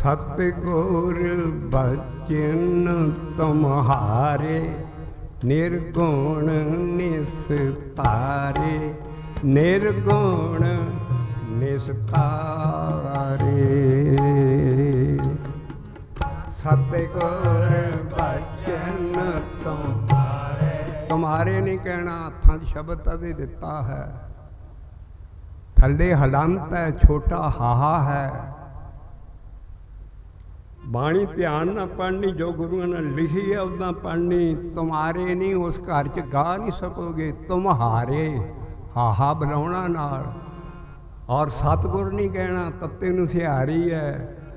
सतगुर बचन तुम्हारे निर्गुण निस्तारे, निर्गुण निस्तारे। सतगुर बचन तुम्हारे, तुम्हारे नहीं कहना, हत्थां च शब्द अदे दिता है। थल्ले हलंत है, छोटा हाहा है। बाणी ध्यान ना पढ़नी, जो गुरुओं ने लिखी है उदा पढ़नी। तुम्हारे नहीं, उस घर च गा नहीं सकोगे। तुम्हारे हाहा बुलाउणा नाल। और सतगुर नहीं कहना, तत्ते नूं सिहारी है।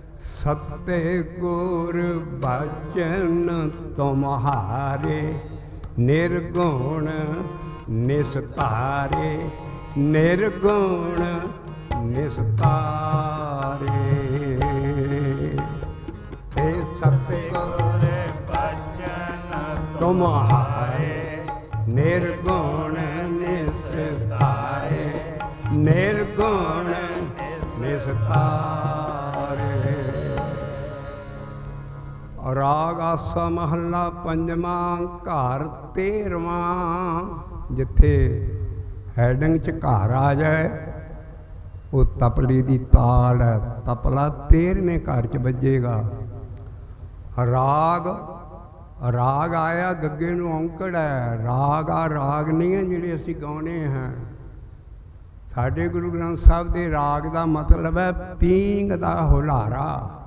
सतगुर बचन तुम्हारे निर्गुण निस्तारे, निर्गुण निस्तारे। सतगुर बचन तुम्हारे निर्गुण निस्तारे, निर्गुण निस्तारे। राग आसा महला पंजवा, घर 13वां। जिथे हैडिंग च घर आ जाए वो तपली दी ताल है। तपला 13वें घर च बजेगा। राग, राग आया गग्गे नूं औंकड़ है। राग आ राग नहीं है जिहड़े असीं गाउने हैं। साडे गुरु ग्रंथ साहिब दे राग दा मतलब है पींग दा हुलारा।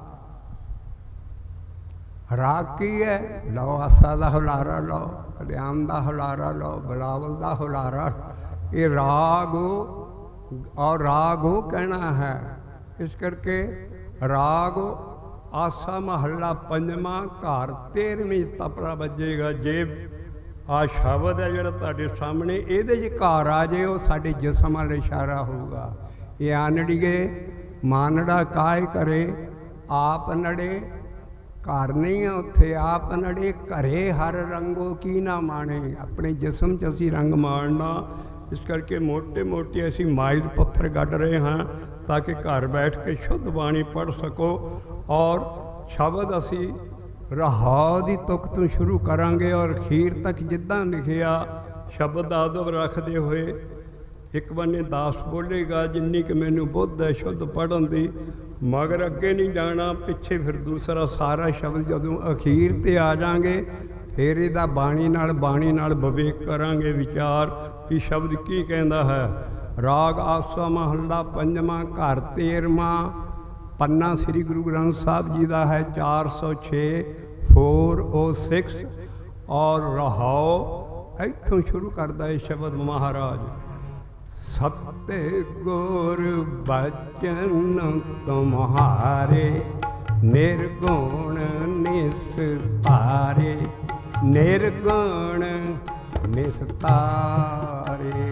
राग की है? लो आसा दा हुलारा लो, कल्याण दा हुलारा लो, बिलावल दा हुलारा। ये राग और राग हो कहना है। इस करके राग आसा महला पंजवा, घर 13वीं तपला बजेगा। जे आ शब्द है जिहड़ा तुहाडे सामने, इहदे च घर आ जाए, वो साडे जिस्म वाल इशारा होगा। ये आनड़ीए मानड़ा काय करे, आप नड़े। घर नहीं है उत्थे, आप नड़े। घरे हर रंगो की ना माणे। अपने जिस्म च असीं रंग माणना। इस करके मोटे मोटे असीं माइल पत्थर गढ़ रहे हैं ताकि घर बैठ के शुद्ध बाणी पढ़ सको। और शब्द असी रहाव की तुक तो शुरू करांगे और अखीर तक जिद्दां लिखिया शब्द आदब रखते हुए। एक बन्ने दास बोलेगा जिन्नी कि मैनू बुद्ध है शुद्ध पढ़न की, मगर अगे नहीं जाना, पिछे फिर दूसरा सारा शब्द जदों अखीर ते आ जाएंगे फिर इहदा बाणी नाल विवेक करांगे, विचार कि शब्द की कहता है। राग आसा महला पंजवा, घर 13वां, पन्ना श्री गुरु ग्रंथ साहिब जी का है 406, 406। और रहाओ इत्थों शुरू करता है शब्द महाराज। सतगुर बचन तुम्हारे निर्गुण निस्तारे, निर्गुण निस्तारे।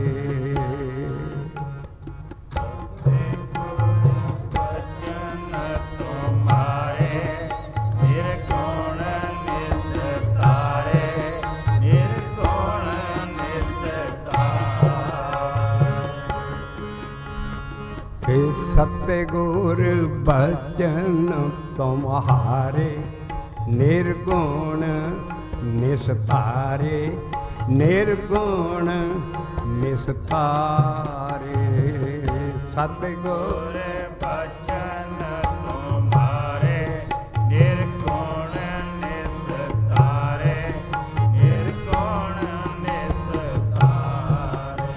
सतगुर बचन तुम्हारे निर्गुण निस्तारे, निर्गुण निस्तारे। सतगुर बचन तुम्हारे निर्गुण निस्तारे, निर्गुण निस्तारे।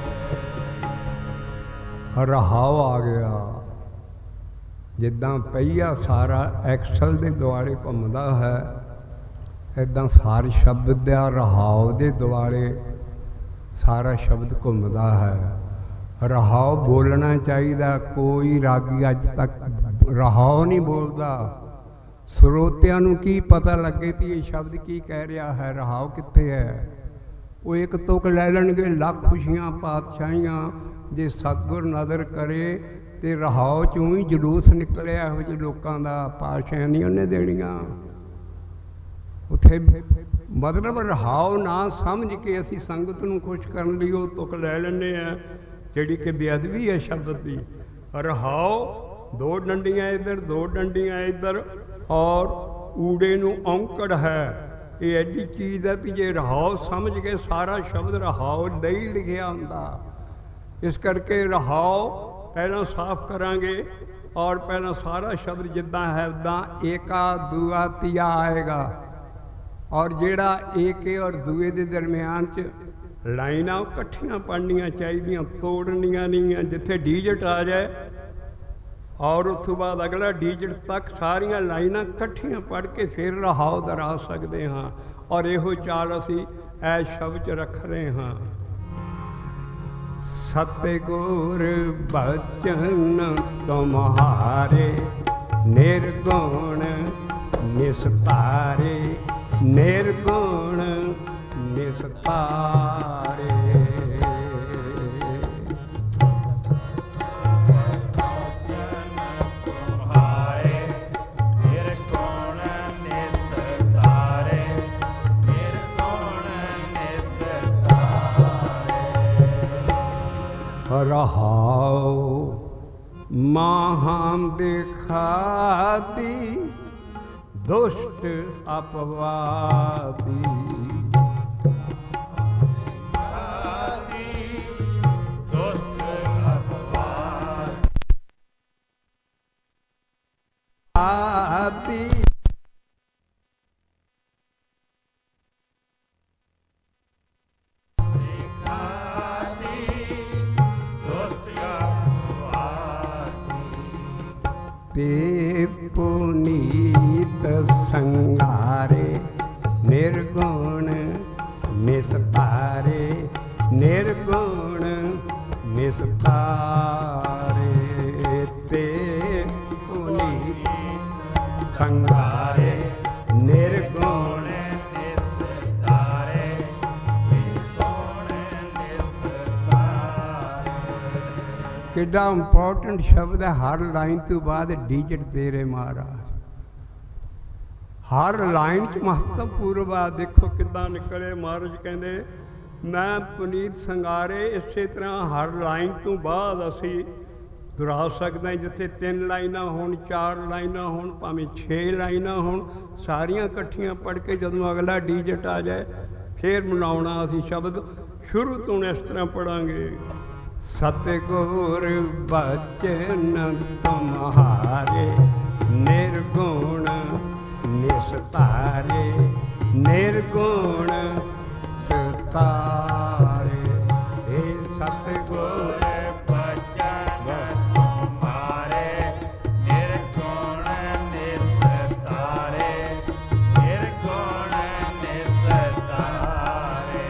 रहाव आ गया। जिद्दां पहिया सारा एक्सल के दुआले घूमता है, इदां सार शब्द का रहाव के दुआले सारा शब्द घूमता है। रहाव बोलना चाहिए। कोई रागी अज तक रहाव नहीं बोलता। ਸਰੋਤਿਆਂ ਨੂੰ ਕੀ ਪਤਾ ਲੱਗੇ ਕਿ ਇਹ ਸ਼ਬਦ ਕੀ ਕਹਿ ਰਿਹਾ ਹੈ, ਰਹਾਉ ਕਿੱਥੇ ਹੈ। ਉਹ ਇੱਕ ਤੁਕ ਲੈ ਲੈਣਗੇ, ਲੱਖ ਖੁਸ਼ੀਆਂ ਪਾਤਸ਼ਾਹੀਆਂ ਜੇ ਸਤਿਗੁਰ ਨਜ਼ਰ ਕਰੇ ਤੇ ਰਹਾਉ ਚੋਂ ਹੀ ਜਲੂਸ ਨਿਕਲਿਆ ਇਹੋ ਜਿਹੇ ਲੋਕਾਂ ਦਾ, ਪਾਤਸ਼ਾਹ ਨਹੀਂ ਉਹਨੇ ਦੇਣੀਆਂ। ਉੱਥੇ ਮਤਲਬ ਰਹਾਉ ਨਾ ਸਮਝ ਕੇ ਅਸੀਂ ਸੰਗਤ ਨੂੰ ਖੁਸ਼ ਕਰਨ ਲਈ ਉਹ ਤੁਕ ਲੈ ਲੈਂਦੇ ਹਾਂ ਜਿਹੜੀ ਕਿ ਬੇਅਦਬੀ ਹੈ ਸ਼ਬਦ ਦੀ। ਰਹਾਉ दो डंडियाँ इधर दो डंडियाँ इधर, और ऊड़े नूं औंकड़ है। ये एडी चीज़ है भी जे रहाओ समझ के सारा शब्द रहाओ नहीं लिखिया हुंदा। इस करके रहाओ पहला साफ करांगे, और पहला सारा शब्द जिद्दां है उदां एका दूआ तीया आएगा। और जेड़ा एके और दूए दे दरम्यान च लाइनां इकट्ठियां पढ़नियां चाहिदियां, तोड़नियां नहीं। जिथे डिजिट आ जाए और उस तो बाद अगला डिजिट तक सारिया लाइनां इकट्ठियां पढ़ के फिर रहाओ दरा सकते हाँ। और इहो चाल असी ऐ शब्द च रख रहे हाँ। सतगुर बचन तुम्हारे निर्गुण निस्तारे, निर्गुण निस्तारे। रहाओ महाम दिखाती दुष्ट अपवादी, दुष्ट अपवादी। ते पुनीत संगारे निर्गुण निस्तारे, निर्गुण निस्तारे। ते पुनीत संगारे निर्गुण निस्तारे, निर्गुण निस्तारे। कितना इंपॉर्टेंट शब्द है। हर लाइन तो बाद डिजिट दे रहे महाराज, हर लाइन च महत्वपूर्ण आ। देखो कितना निकले महाराज कहते मैं पुनीत संगारे। इस तरह हर लाइन तो बाद असी दुहरा सकते जिथे 3 लाइनां होण, 4 लाइनां होण, भावें 6 लाइनां होण, सारियां इकट्ठियां पढ़ के जदों अगला डिजिट आ जाए फिर मनाउणा असी शब्द शुरू तो इस तरह पढ़ांगे। सतगुर बचन तुम्हारे निर्गुण निस्तारे, निर्गुण सितारे। हे सतगुर बचन तुम्हारे निर्गुण निस्तारे, निर्गुण निस्तारे।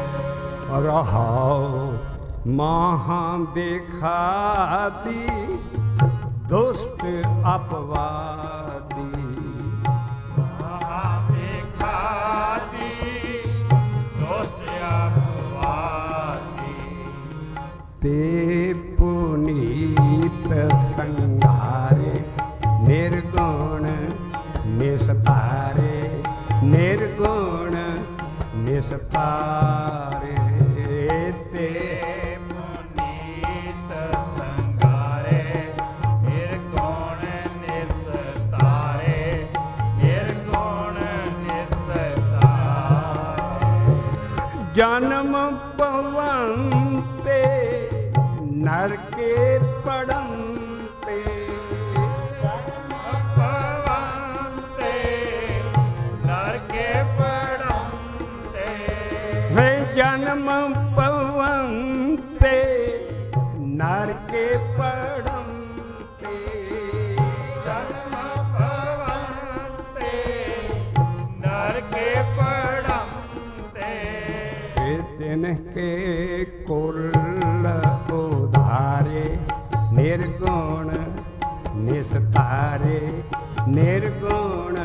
रहाओ महा दिखाती दुष्ट अपवादी, ते पुनीत संगारे निर्गुण निस्तारे, निर्गुण निस्तारे। ते पुनीत संगारे निर्गुण निस्तारे, निर्गुण निस्तारे। जन्म पवंते नर के पड़ंते, पवंते नर के पड़ंते। मैं जन्म पवंते नर के पड़ंते, जन्म पवंते नर के पड़ंते। दिन के कुल उधारे निर्गुण निस्तारे, निर्गुण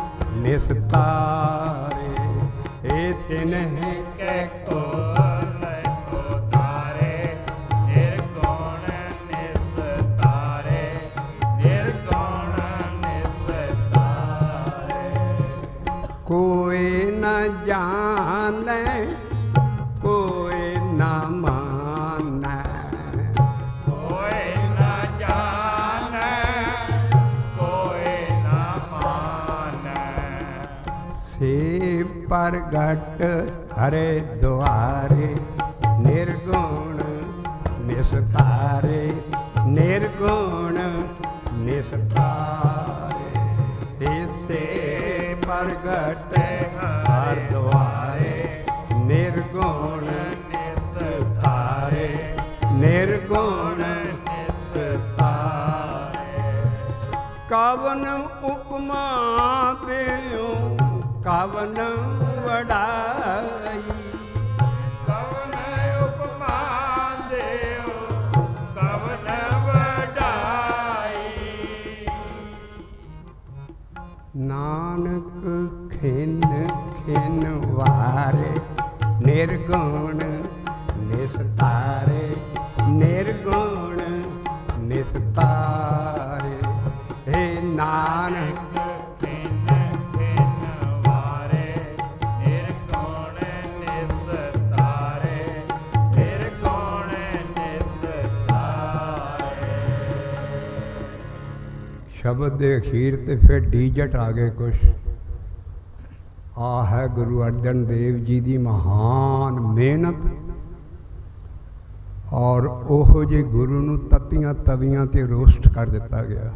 निस्तारे। ए तिन्ह के कुल उधारे निर्गुण निस्तारे, निर्गुण निस्तारे। कोई न जाने कोई न माने, कोई न जाने प्रगट हरे द्वारे, निर्गुण निस्तारे, निर्गुण निस्तारे। ऐसे प्रगट हर द्वारे, निर्गुण निस्तारे, निर्गुण निस्तारे। कवन उपमा देओ कवन वडाई, कवन उपमा देओ कवन वडाई। नानक खिन खिन वारे, निर्गुण निस्तारे, निर्गुण निस्तारे। हे नानक शब्द के अखीर ते फिर डीजट आ गए कुछ। आ है गुरु अर्जन देव जी की महान मेहनत, और ओहो जे गुरु नूं तत्तियां तवियां ते रोस्ट कर दिता गया।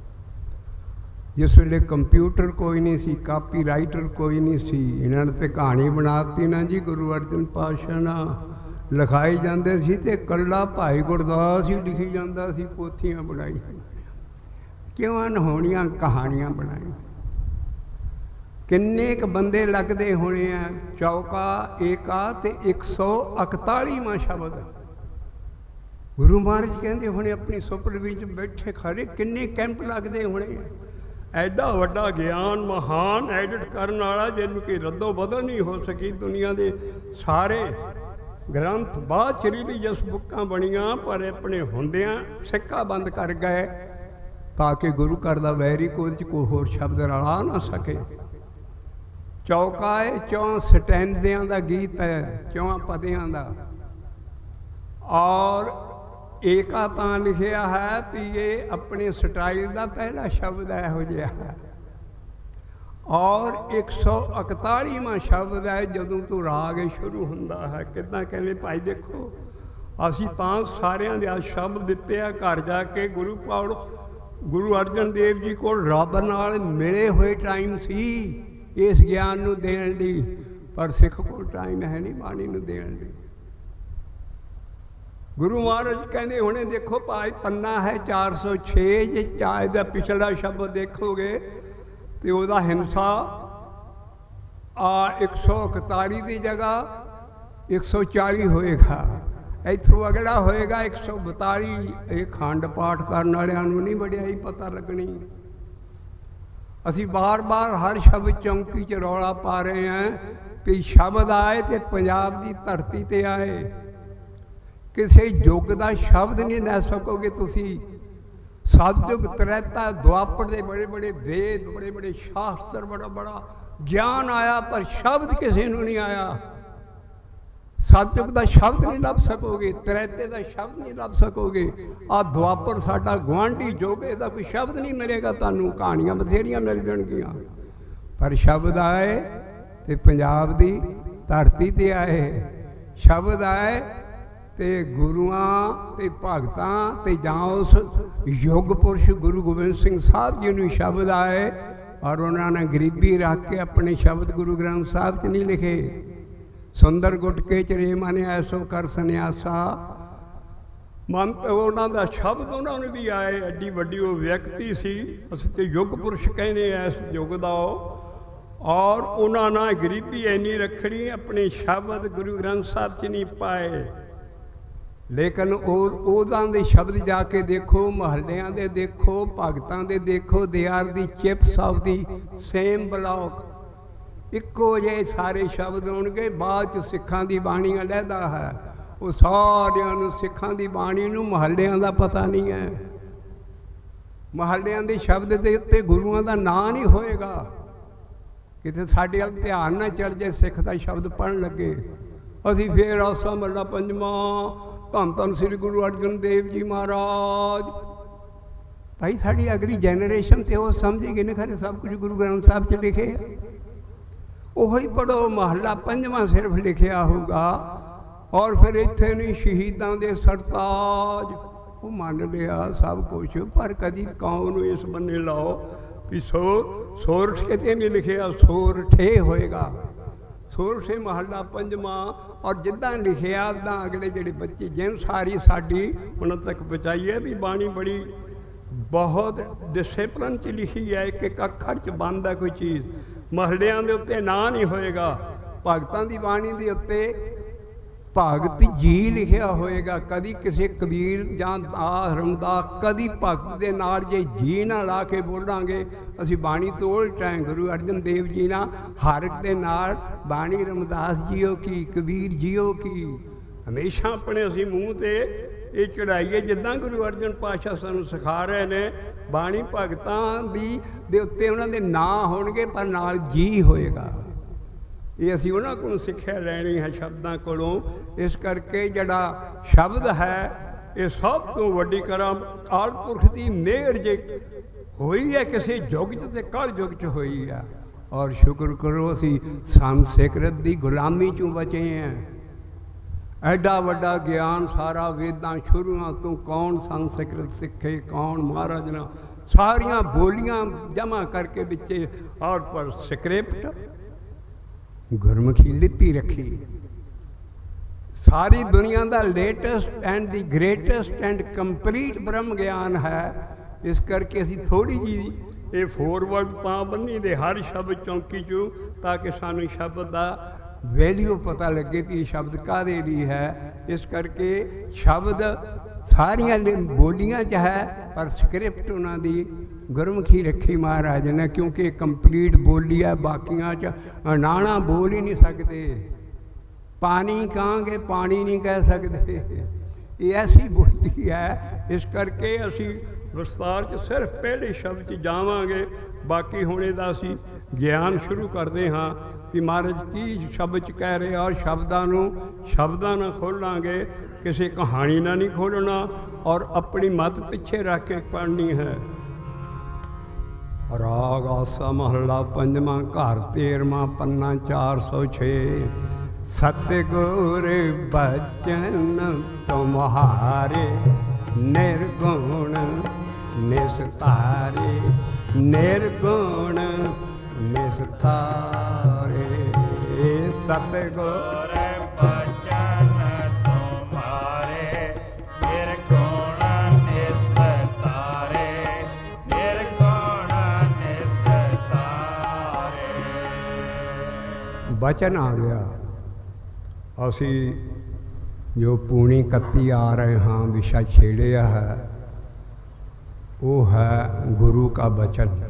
जिस वेले कंप्यूटर कोई नहीं सी, कापी राइटर कोई नहीं सी, इन्होंने तो कहानी बनाती ना जी। गुरु अर्जन पातशाह ना लिखाई जाते सी ते कल्ला भाई गुरदास ही लिखी जाता सी, पोथियां बनाई, क्यों अनहोणियां कहानियां बनाई। किन्ने क बंदे लगते होने हैं। चौका एका ते 141वां शब्द गुरु महाराज कहते होने अपनी सुपरवी च बैठे खड़े, किन्ने कैंप लगते होने हैं। ऐडा वड्डा ज्ञान महान एडिट करने वाला जिन्हों कि रद्दो बदल नहीं हो सकी। दुनिया के सारे ग्रंथ बाद च रिलीजियस बुक्कां बनियां, पर अपने होंदियां सिक्का बंद कर गए ताकि गुरु घर का वैरी कोई होर शब्द रला ना सके। चौका है 4 स्टैंडियां का गीत है, 4 पदियां का, और एका तां लिखिया है कि ये अपने स्टाइल का पहला शब्द है है। और 141वां शब्द है जदों तो राग शुरू होंदा है। कितना कहने भाई देखो, असी तां सारियां दे शब्द दिते आ घर जाके। गुरु अर्जन देव जी को रब नाल मिले हुए टाइम सी इस ज्ञान नूं देण दी, पर सिख को टाइम है नहीं बाणी नूं देण दी। गुरु महाराज कहते होने देखो भाई पन्ना है 406, जे चाय का पिछला शब्द देखोगे तो वह हिंसा 141 की जगह 140 होएगा। इथों अगला होएगा 142। ये खंड पाठ करने वालों नहीं वड्याई पता लगनी। असी बार बार हर शब्द चौंकी च रौला पा रहे हैं कि शब्द आए तो पंजाब की धरती ते आए। किसी युग का शब्द नहीं लै सकोगे तुसी। सतयुग त्रेता द्वापर के बड़े बड़े वेद, बड़े बड़े शास्त्र, बड़ा बड़ा ज्ञान आया, पर शब्द किसी को नहीं आया। सतयुग का शब्द नहीं लभ सकोगे, त्रेते का शब्द नहीं लभ सकोगे। आ द्वापर साडा गुआढ़ी युग, इसका कोई शब्द नहीं मिलेगा तुहानूं। कहानियां बथेरियां मिल जाणगियां, पर शब्द आए तो पंजाब की धरती ते आए। शब्द आए तो गुरुआं ते भगतां ते जां उस युग पुरुष गुरु गोबिंद सिंह साहब जी नूं शब्द आए, और उन्होंने गरीबी रख के अपने शब्द गुरु ग्रंथ साहब च नहीं लिखे। सुंदर गुटके च रे माने ऐसो कर सन्यासा, मन तो उन्होंने शब्द उन्होंने भी आए। एड्डी वड्डी वो व्यक्ति सी, असीं ते युग पुरुष कहने इस युग का। और उन्होंने गरीबी इन्नी रखनी, अपने शब्द गुरु ग्रंथ साहब च नहीं पाए। लेकिन उदां दे शब्द जाके देखो, महल्लियां दे देखो, भगतां दे देखो, they are the chips off the same block. इक्को जे सारे शब्द होणगे। बाद च सिखां दी बाणी अलहदा है, वो सारियां नूं सिखां दी बाणी नूं महल्लियां दा पता नहीं है। महल्लियां दे शब्द दे उत्ते गुरुआं दा नां नहीं होएगा। किते साडे अल ध्यान ना चढ़ जाए, सिख दा शब्द पढ़न लगे, असीं फिर आसा मरना पंजवां धन धन श्री गुरु अर्जन देव जी महाराज। भाई साड़ी अगली जनरेशन तो वो समझेगी नहीं खरे सब कुछ गुरु ग्रंथ साहब च लिखे। ਉਹੀ ਪੜ੍ਹੋ। ਮਹੱਲਾ ਪੰਜਵਾਂ ਸਿਰਫ ਲਿਖਿਆ ਹੋਊਗਾ। ਔਰ ਫਿਰ ਇੱਥੇ ਨਹੀਂ ਸ਼ਹੀਦਾਂ ਦੇ ਸਰਤਾਜ ਉਹ ਮੰਨ ਲਿਆ ਸਭ ਕੁਛ, ਪਰ ਕਦੀ ਕੌਮ ਨੂੰ ਇਸ ਬੰਨੇ ਲਾਓ ਵੀ ਸੋਰਠ ਕਿਤੇ ਨਹੀਂ ਲਿਖਿਆ, ਸੋਰਠੇ ਹੋਏਗਾ। ਸੋਰਠੇ ਮਹੱਲਾ ਪੰਜਵਾਂ। ਔਰ ਜਿੱਦਾਂ ਲਿਖਿਆ ਉੱਦਾਂ ਅਗਲੇ ਜਿਹੜੇ ਬੱਚੇ ਜਿਨ ਸਾਰੀ ਸਾਡੀ ਉਹਨਾਂ ਤੱਕ ਪਹੁੰਚਾਈਏ ਵੀ ਬਾਣੀ ਬੜੀ ਬਹੁਤ ਡਿਸਿਪਲਨ 'ਚ ਲਿਖੀ ਹੈ। ਇੱਕ ਇੱਕ ਅੱਖਰ 'ਚ ਬੰਦ ਹੈ ਕੋਈ ਚੀਜ਼। ਮਹੱਲਿਆਂ ਦੇ ਉੱਤੇ ਨਾਂ ਨਹੀਂ ਹੋਏਗਾ। ਭਗਤਾਂ ਦੀ ਬਾਣੀ ਦੇ ਉੱਤੇ ਭਗਤ ਜੀ ਲਿਖਿਆ ਹੋਏਗਾ। ਕਦੀ ਕਿਸੇ ਕਬੀਰ ਜਾਂ ਰਮਦਾਸ ਕਦੀ ਭਗਤ ਦੇ ਨਾਲ ਜੇ ਜੀ ਨਾ ਲਾ ਕੇ ਬੋਲਾਂਗੇ ਅਸੀਂ ਬਾਣੀ ਤੋਂ ਉਲਟ ਹੈ। ਗੁਰੂ ਅਰਜਨ ਦੇਵ ਜੀ ਨਾਲ ਹਰ ਇੱਕ ਦੇ ਨਾਲ ਬਾਣੀ ਰਮਦਾਸ ਜੀਓ ਕੀ, ਕਬੀਰ ਜੀਓ ਕੀ ਹਮੇਸ਼ਾ ਆਪਣੇ ਅਸੀਂ ਮੂੰਹ 'ਤੇ ਇਹ ਚੜਾਈਏ। ਜਿੱਦਾਂ ਗੁਰੂ ਅਰਜਨ ਪਾਤਸ਼ਾਹ ਸਾਨੂੰ ਸਿਖਾ ਰਹੇ ਨੇ ਬਾਣੀ ਭਗਤਾਂ ਦੀ ਦੇ ਉੱਤੇ ਉਹਨਾਂ ਦੇ ਨਾਂ ਹੋਣਗੇ ਪਰ ਨਾਲ ਜੀ ਹੋਏਗਾ। ਇਹ ਅਸੀਂ ਉਹਨਾਂ ਕੋਲੋਂ ਸਿੱਖਿਆ ਲੈਣੀ ਹੈ ਸ਼ਬਦਾਂ ਕੋਲੋਂ। ਇਸ ਕਰਕੇ ਜਿਹੜਾ ਸ਼ਬਦ ਹੈ ਇਹ ਸਭ ਤੋਂ ਵੱਡੀ ਕਰਮ ਅਕਾਲ ਪੁਰਖ ਦੀ ਮਿਹਰ ਜੇ ਹੋਈ ਹੈ ਕਿਸੇ ਯੁੱਗ 'ਚ ਤੇ ਕਲ ਯੁੱਗ 'ਚ ਹੋਈ ਆ। ਔਰ ਸ਼ੁਕਰ ਕਰੋ ਅਸੀਂ ਸੰਸਕ੍ਰਿਤ ਦੀ ਗੁਲਾਮੀ 'ਚੋਂ ਬਚੇ ਹਾਂ। ਐਡਾ ਵੱਡਾ ਗਿਆਨ ਸਾਰਾ ਵੇਦਾਂ ਸ਼ੁਰੂਆਂ ਤੋਂ ਕੌਣ ਸੰਸਕ੍ਰਿਤ ਸਿੱਖੇ, ਕੌਣ ਮਹਾਰਾਜ ਨਾਲ ਸਾਰੀਆਂ ਬੋਲੀਆਂ ਜਮ੍ਹਾਂ ਕਰਕੇ ਵਿੱਚੇ ਔਰ ਪਰ ਸਕ੍ਰਿਪਟ ਗੁਰਮੁਖੀ ਲਿਪੀ ਰੱਖੀ। ਸਾਰੀ ਦੁਨੀਆ ਦਾ latest and the greatest and complete ਬ੍ਰਹਮ ਗਿਆਨ ਹੈ। ਇਸ ਕਰਕੇ ਅਸੀਂ ਥੋੜ੍ਹੀ ਜਿਹੀ ਇਹ ਫੋਰਵਰਡ ਤਾਂ ਬੰਨੀ ਦੇ ਹਰ ਸ਼ਬਦ ਚੌਂਕੀ 'ਚੋਂ ਤਾਂ ਕਿ ਸਾਨੂੰ ਸ਼ਬਦ ਦਾ ਵੈਲਿਊ ਪਤਾ ਲੱਗੇ ਕਿ ਇਹ ਸ਼ਬਦ ਕਾਹਦੇ ਲਈ ਹੈ। ਇਸ ਕਰਕੇ ਸ਼ਬਦ ਸਾਰੀਆਂ ਬੋਲੀਆਂ 'ਚ ਹੈ ਪਰ ਸਕ੍ਰਿਪਟ ਉਹਨਾਂ ਦੀ ਗੁਰਮੁਖੀ ਰੱਖੀ ਮਹਾਰਾਜ ਨੇ, ਕਿਉਂਕਿ ਇਹ ਕੰਪਲੀਟ ਬੋਲੀ ਹੈ। ਬਾਕੀਆਂ 'ਚ ਨਾਣਾ ਬੋਲ ਹੀ ਨਹੀਂ ਸਕਦੇ। ਪਾਣੀ ਕਹਾਂਗੇ ਪਾਣੀ ਨਹੀਂ ਕਹਿ ਸਕਦੇ। ਇਹ ਐਸੀ ਬੋਲੀ ਹੈ। ਇਸ ਕਰਕੇ ਅਸੀਂ ਵਿਸਤਾਰ 'ਚ ਸਿਰਫ ਪਹਿਲੇ ਸ਼ਬਦ 'ਚ ਜਾਵਾਂਗੇ। ਬਾਕੀ ਹੁਣ ਇਹਦਾ ਅਸੀਂ ਗਿਆਨ ਸ਼ੁਰੂ ਕਰਦੇ ਹਾਂ ਕਿ ਮਹਾਰਾਜ ਕੀ ਸ਼ਬਦ 'ਚ ਕਹਿ ਰਹੇ। ਔਰ ਸ਼ਬਦਾਂ ਨਾਲ ਖੋਲ੍ਹਾਂਗੇ, ਕਿਸੇ ਕਹਾਣੀ ਨਾਲ ਨਹੀਂ ਖੋਲ੍ਹਣਾ ਔਰ ਆਪਣੀ ਮੱਤ ਪਿੱਛੇ ਰੱਖ ਕੇ ਪੜ੍ਹਨੀ ਹੈ। ਰਾਗ ਆਸਾ ਮਹੱਲਾ ਪੰਜਵਾਂ ਘਰ 13ਵਾਂ ਪੰਨਾ 406। ਸਤਿਗੁਰ ਬਚਨ ਤੁਮਹਾਰੇ ਨਿਰਗੁਣ ਨਿਸਤਾਰੇ, ਨਿਰਗੁਣ ਨਿਸਤਾਰੇ। ਸਤਿਗੁਰ ਬਚਨ ਤੁਮਾਰੇ ਨਿਰਗੁਣ ਨਿਸਤਾਰੇ, ਨਿਰਗੁਣ ਨਿਸਤਾਰੇ। ਬਚਨ ਆ ਗਿਆ। ਅਸੀਂ ਜੋ ਪੂਣੀ 31 ਆ ਰਹੇ ਹਾਂ ਵਿਸ਼ਾ ਛੇੜਿਆ ਹੈ ਉਹ ਹੈ ਗੁਰੂ ਕਾ ਬਚਨ।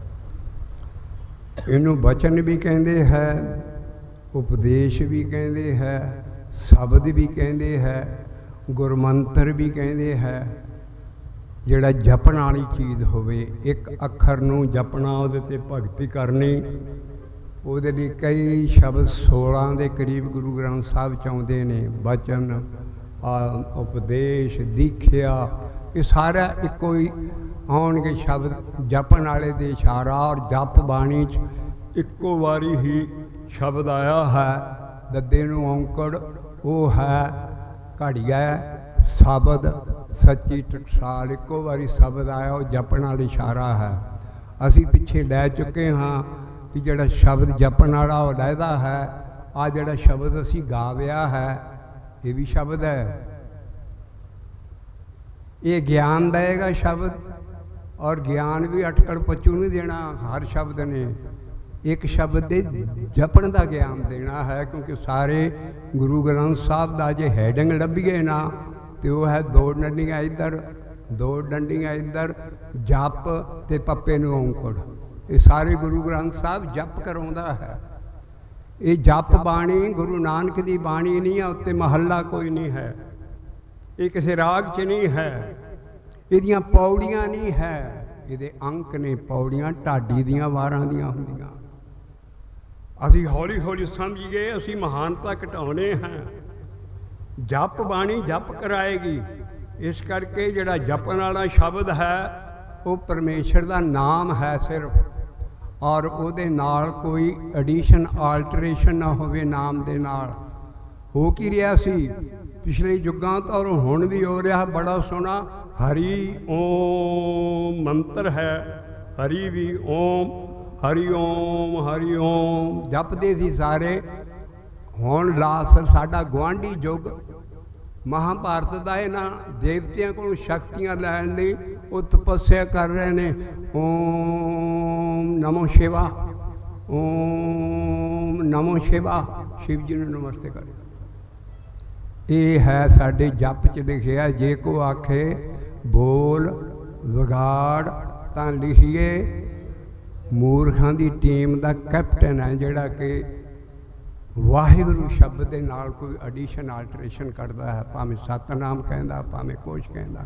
ਇਹਨੂੰ ਬਚਨ ਵੀ ਕਹਿੰਦੇ ਹੈ, ਉਪਦੇਸ਼ ਵੀ ਕਹਿੰਦੇ ਹੈ, ਸ਼ਬਦ ਵੀ ਕਹਿੰਦੇ ਹੈ, ਗੁਰਮੰਤਰ ਵੀ ਕਹਿੰਦੇ ਹੈ। ਜਿਹੜਾ ਜਪਣ ਵਾਲੀ ਚੀਜ਼ ਹੋਵੇ, ਇੱਕ ਅੱਖਰ ਨੂੰ ਜਪਣਾ, ਉਹਦੇ 'ਤੇ ਭਗਤੀ ਕਰਨੀ, ਉਹਦੇ ਲਈ ਕਈ ਸ਼ਬਦ 16 ਦੇ ਕਰੀਬ ਗੁਰੂ ਗ੍ਰੰਥ ਸਾਹਿਬ 'ਚ ਆਉਂਦੇ ਨੇ। ਬਚਨ, ਉਪਦੇਸ਼, ਦੀਖਿਆ, ਇਹ ਸਾਰਾ ਇੱਕੋ ਹੀ ਆਉਣਗੇ ਸ਼ਬਦ ਜਪਣ ਵਾਲੇ ਦੇ ਇਸ਼ਾਰਾ। ਔਰ ਜਪ ਬਾਣੀ 'ਚ ਇੱਕੋ ਵਾਰੀ ਹੀ ਸ਼ਬਦ ਆਇਆ ਹੈ। ਦੱਦੇ ਨੂੰ ਔਂਕੜ ਉਹ ਹੈ ਘੜੀਆ ਸ਼ਬਦ ਸੱਚੀ ਟਕਸਾਲ, ਇੱਕੋ ਵਾਰੀ ਸ਼ਬਦ ਆਇਆ, ਉਹ ਜਪਣ ਵਾਲਾ ਇਸ਼ਾਰਾ ਹੈ। ਅਸੀਂ ਪਿੱਛੇ ਲੈ ਚੁੱਕੇ ਹਾਂ ਕਿ ਜਿਹੜਾ ਸ਼ਬਦ ਜਪਣ ਵਾਲਾ ਉਹ ਲਹਿਦਾ ਹੈ। ਆਹ ਜਿਹੜਾ ਸ਼ਬਦ ਅਸੀਂ ਗਾਵਿਆ ਹੈ ਇਹ ਵੀ ਸ਼ਬਦ ਹੈ। ਇਹ ਗਿਆਨ ਦੇਗਾ ਸ਼ਬਦ, ਔਰ ਗਿਆਨ ਵੀ ਅਟਕੜ ਪਚੂ ਨਹੀਂ ਦੇਣਾ ਹਰ ਸ਼ਬਦ ਨੇ। ਇੱਕ ਸ਼ਬਦ ਦੇ ਜਪਣ ਦਾ ਗਿਆਨ ਦੇਣਾ ਹੈ, ਕਿਉਂਕਿ ਸਾਰੇ ਗੁਰੂ ਗ੍ਰੰਥ ਸਾਹਿਬ ਦਾ ਜੇ ਹੈਡਿੰਗ ਲੱਭੀਏ ਨਾ ਤੇ ਉਹ ਹੈ ਦੋ ਡੰਡੀਆਂ ਇੱਧਰ, ਦੋ ਡੰਡੀਆਂ ਇੱਧਰ, ਜਪ ਤੇ ਪੱਪੇ ਨੂੰ ਔਂਕੜ। ਇਹ ਸਾਰੇ ਗੁਰੂ ਗ੍ਰੰਥ ਸਾਹਿਬ ਜਪ ਕਰਾਉਂਦਾ ਹੈ। ਇਹ ਜਪ ਬਾਣੀ ਗੁਰੂ ਨਾਨਕ ਦੀ ਬਾਣੀ ਨਹੀਂ ਆ, ਉੱਤੇ ਮਹੱਲਾ ਕੋਈ ਨਹੀਂ ਹੈ, ਇਹ ਕਿਸੇ ਰਾਗ 'ਚ ਨਹੀਂ ਹੈ, ਇਹਦੀਆਂ ਪੌੜੀਆਂ ਨਹੀਂ ਹੈ, ਇਹਦੇ ਅੰਕ ਨੇ। ਪੌੜੀਆਂ ਢਾਡੀ ਦੀਆਂ ਵਾਰਾਂ ਦੀਆਂ ਹੁੰਦੀਆਂ। ਅਸੀਂ ਹੌਲੀ ਹੌਲੀ ਸਮਝ ਗਏ ਅਸੀਂ ਮਹਾਨਤਾ ਘਟਾਉਣੇ ਹਾਂ। ਜਪ ਬਾਣੀ ਜਪ ਕਰਾਏਗੀ। ਇਸ ਕਰਕੇ ਜਿਹੜਾ ਜਪਣ ਵਾਲਾ ਸ਼ਬਦ ਹੈ ਉਹ ਪਰਮੇਸ਼ਰ ਦਾ ਨਾਮ ਹੈ ਸਿਰਫ। ਔਰ ਉਹਦੇ ਨਾਲ ਕੋਈ ਐਡੀਸ਼ਨ ਆਲਟਰੇਸ਼ਨ ਨਾ ਹੋਵੇ ਨਾਮ ਦੇ ਨਾਲ। ਹੋ ਕੀ ਰਿਹਾ ਸੀ ਪਿਛਲੇ ਯੁੱਗਾਂ ਤੋਂ, ਔਰ ਹੁਣ ਵੀ ਹੋ ਰਿਹਾ। ਬੜਾ ਸੋਹਣਾ ਹਰੀ ਓਮ ਮੰਤਰ ਹੈ। ਹਰੀ ਵੀ ਓਮ, ਹਰੀ ਓਮ ਜਪਦੇ ਸੀ ਸਾਰੇ। ਹੁਣ ਲਾਸਟ ਸਾਡਾ ਗੁਆਂਢੀ ਯੁੱਗ ਮਹਾਭਾਰਤ ਦਾ ਇਹਨਾਂ ਦੇਵਤਿਆਂ ਕੋਲੋਂ ਸ਼ਕਤੀਆਂ ਲੈਣ ਲਈ ਉਹ ਤਪੱਸਿਆ ਕਰ ਰਹੇ ਨੇ। ਓਮ ਨਮੋ ਸ਼ਿਵਾ, ਓਮ ਨਮੋ ਸ਼ਿਵਾ, ਸ਼ਿਵ ਜੀ ਨੂੰ ਨਮਸਤੇ ਕਰੇ। ਇਹ ਹੈ ਸਾਡੇ ਜਪ 'ਚ ਲਿਖਿਆ। ਜੇ ਕੋ ਆਖੇ ਬੋਲ ਵਿਗਾੜ ਤਾਂ ਲਿਖੀਏ ਮੂਰਖਾਂ ਦੀ ਟੀਮ ਦਾ ਕੈਪਟਨ ਹੈ, ਜਿਹੜਾ ਕਿ ਵਾਹਿਗੁਰੂ ਸ਼ਬਦ ਦੇ ਨਾਲ ਕੋਈ ਐਡੀਸ਼ਨ ਆਲਟਰੇਸ਼ਨ ਕਰਦਾ ਹੈ, ਭਾਵੇਂ ਸਤਨਾਮ ਕਹਿੰਦਾ, ਭਾਵੇਂ ਕੁਛ ਕਹਿੰਦਾ।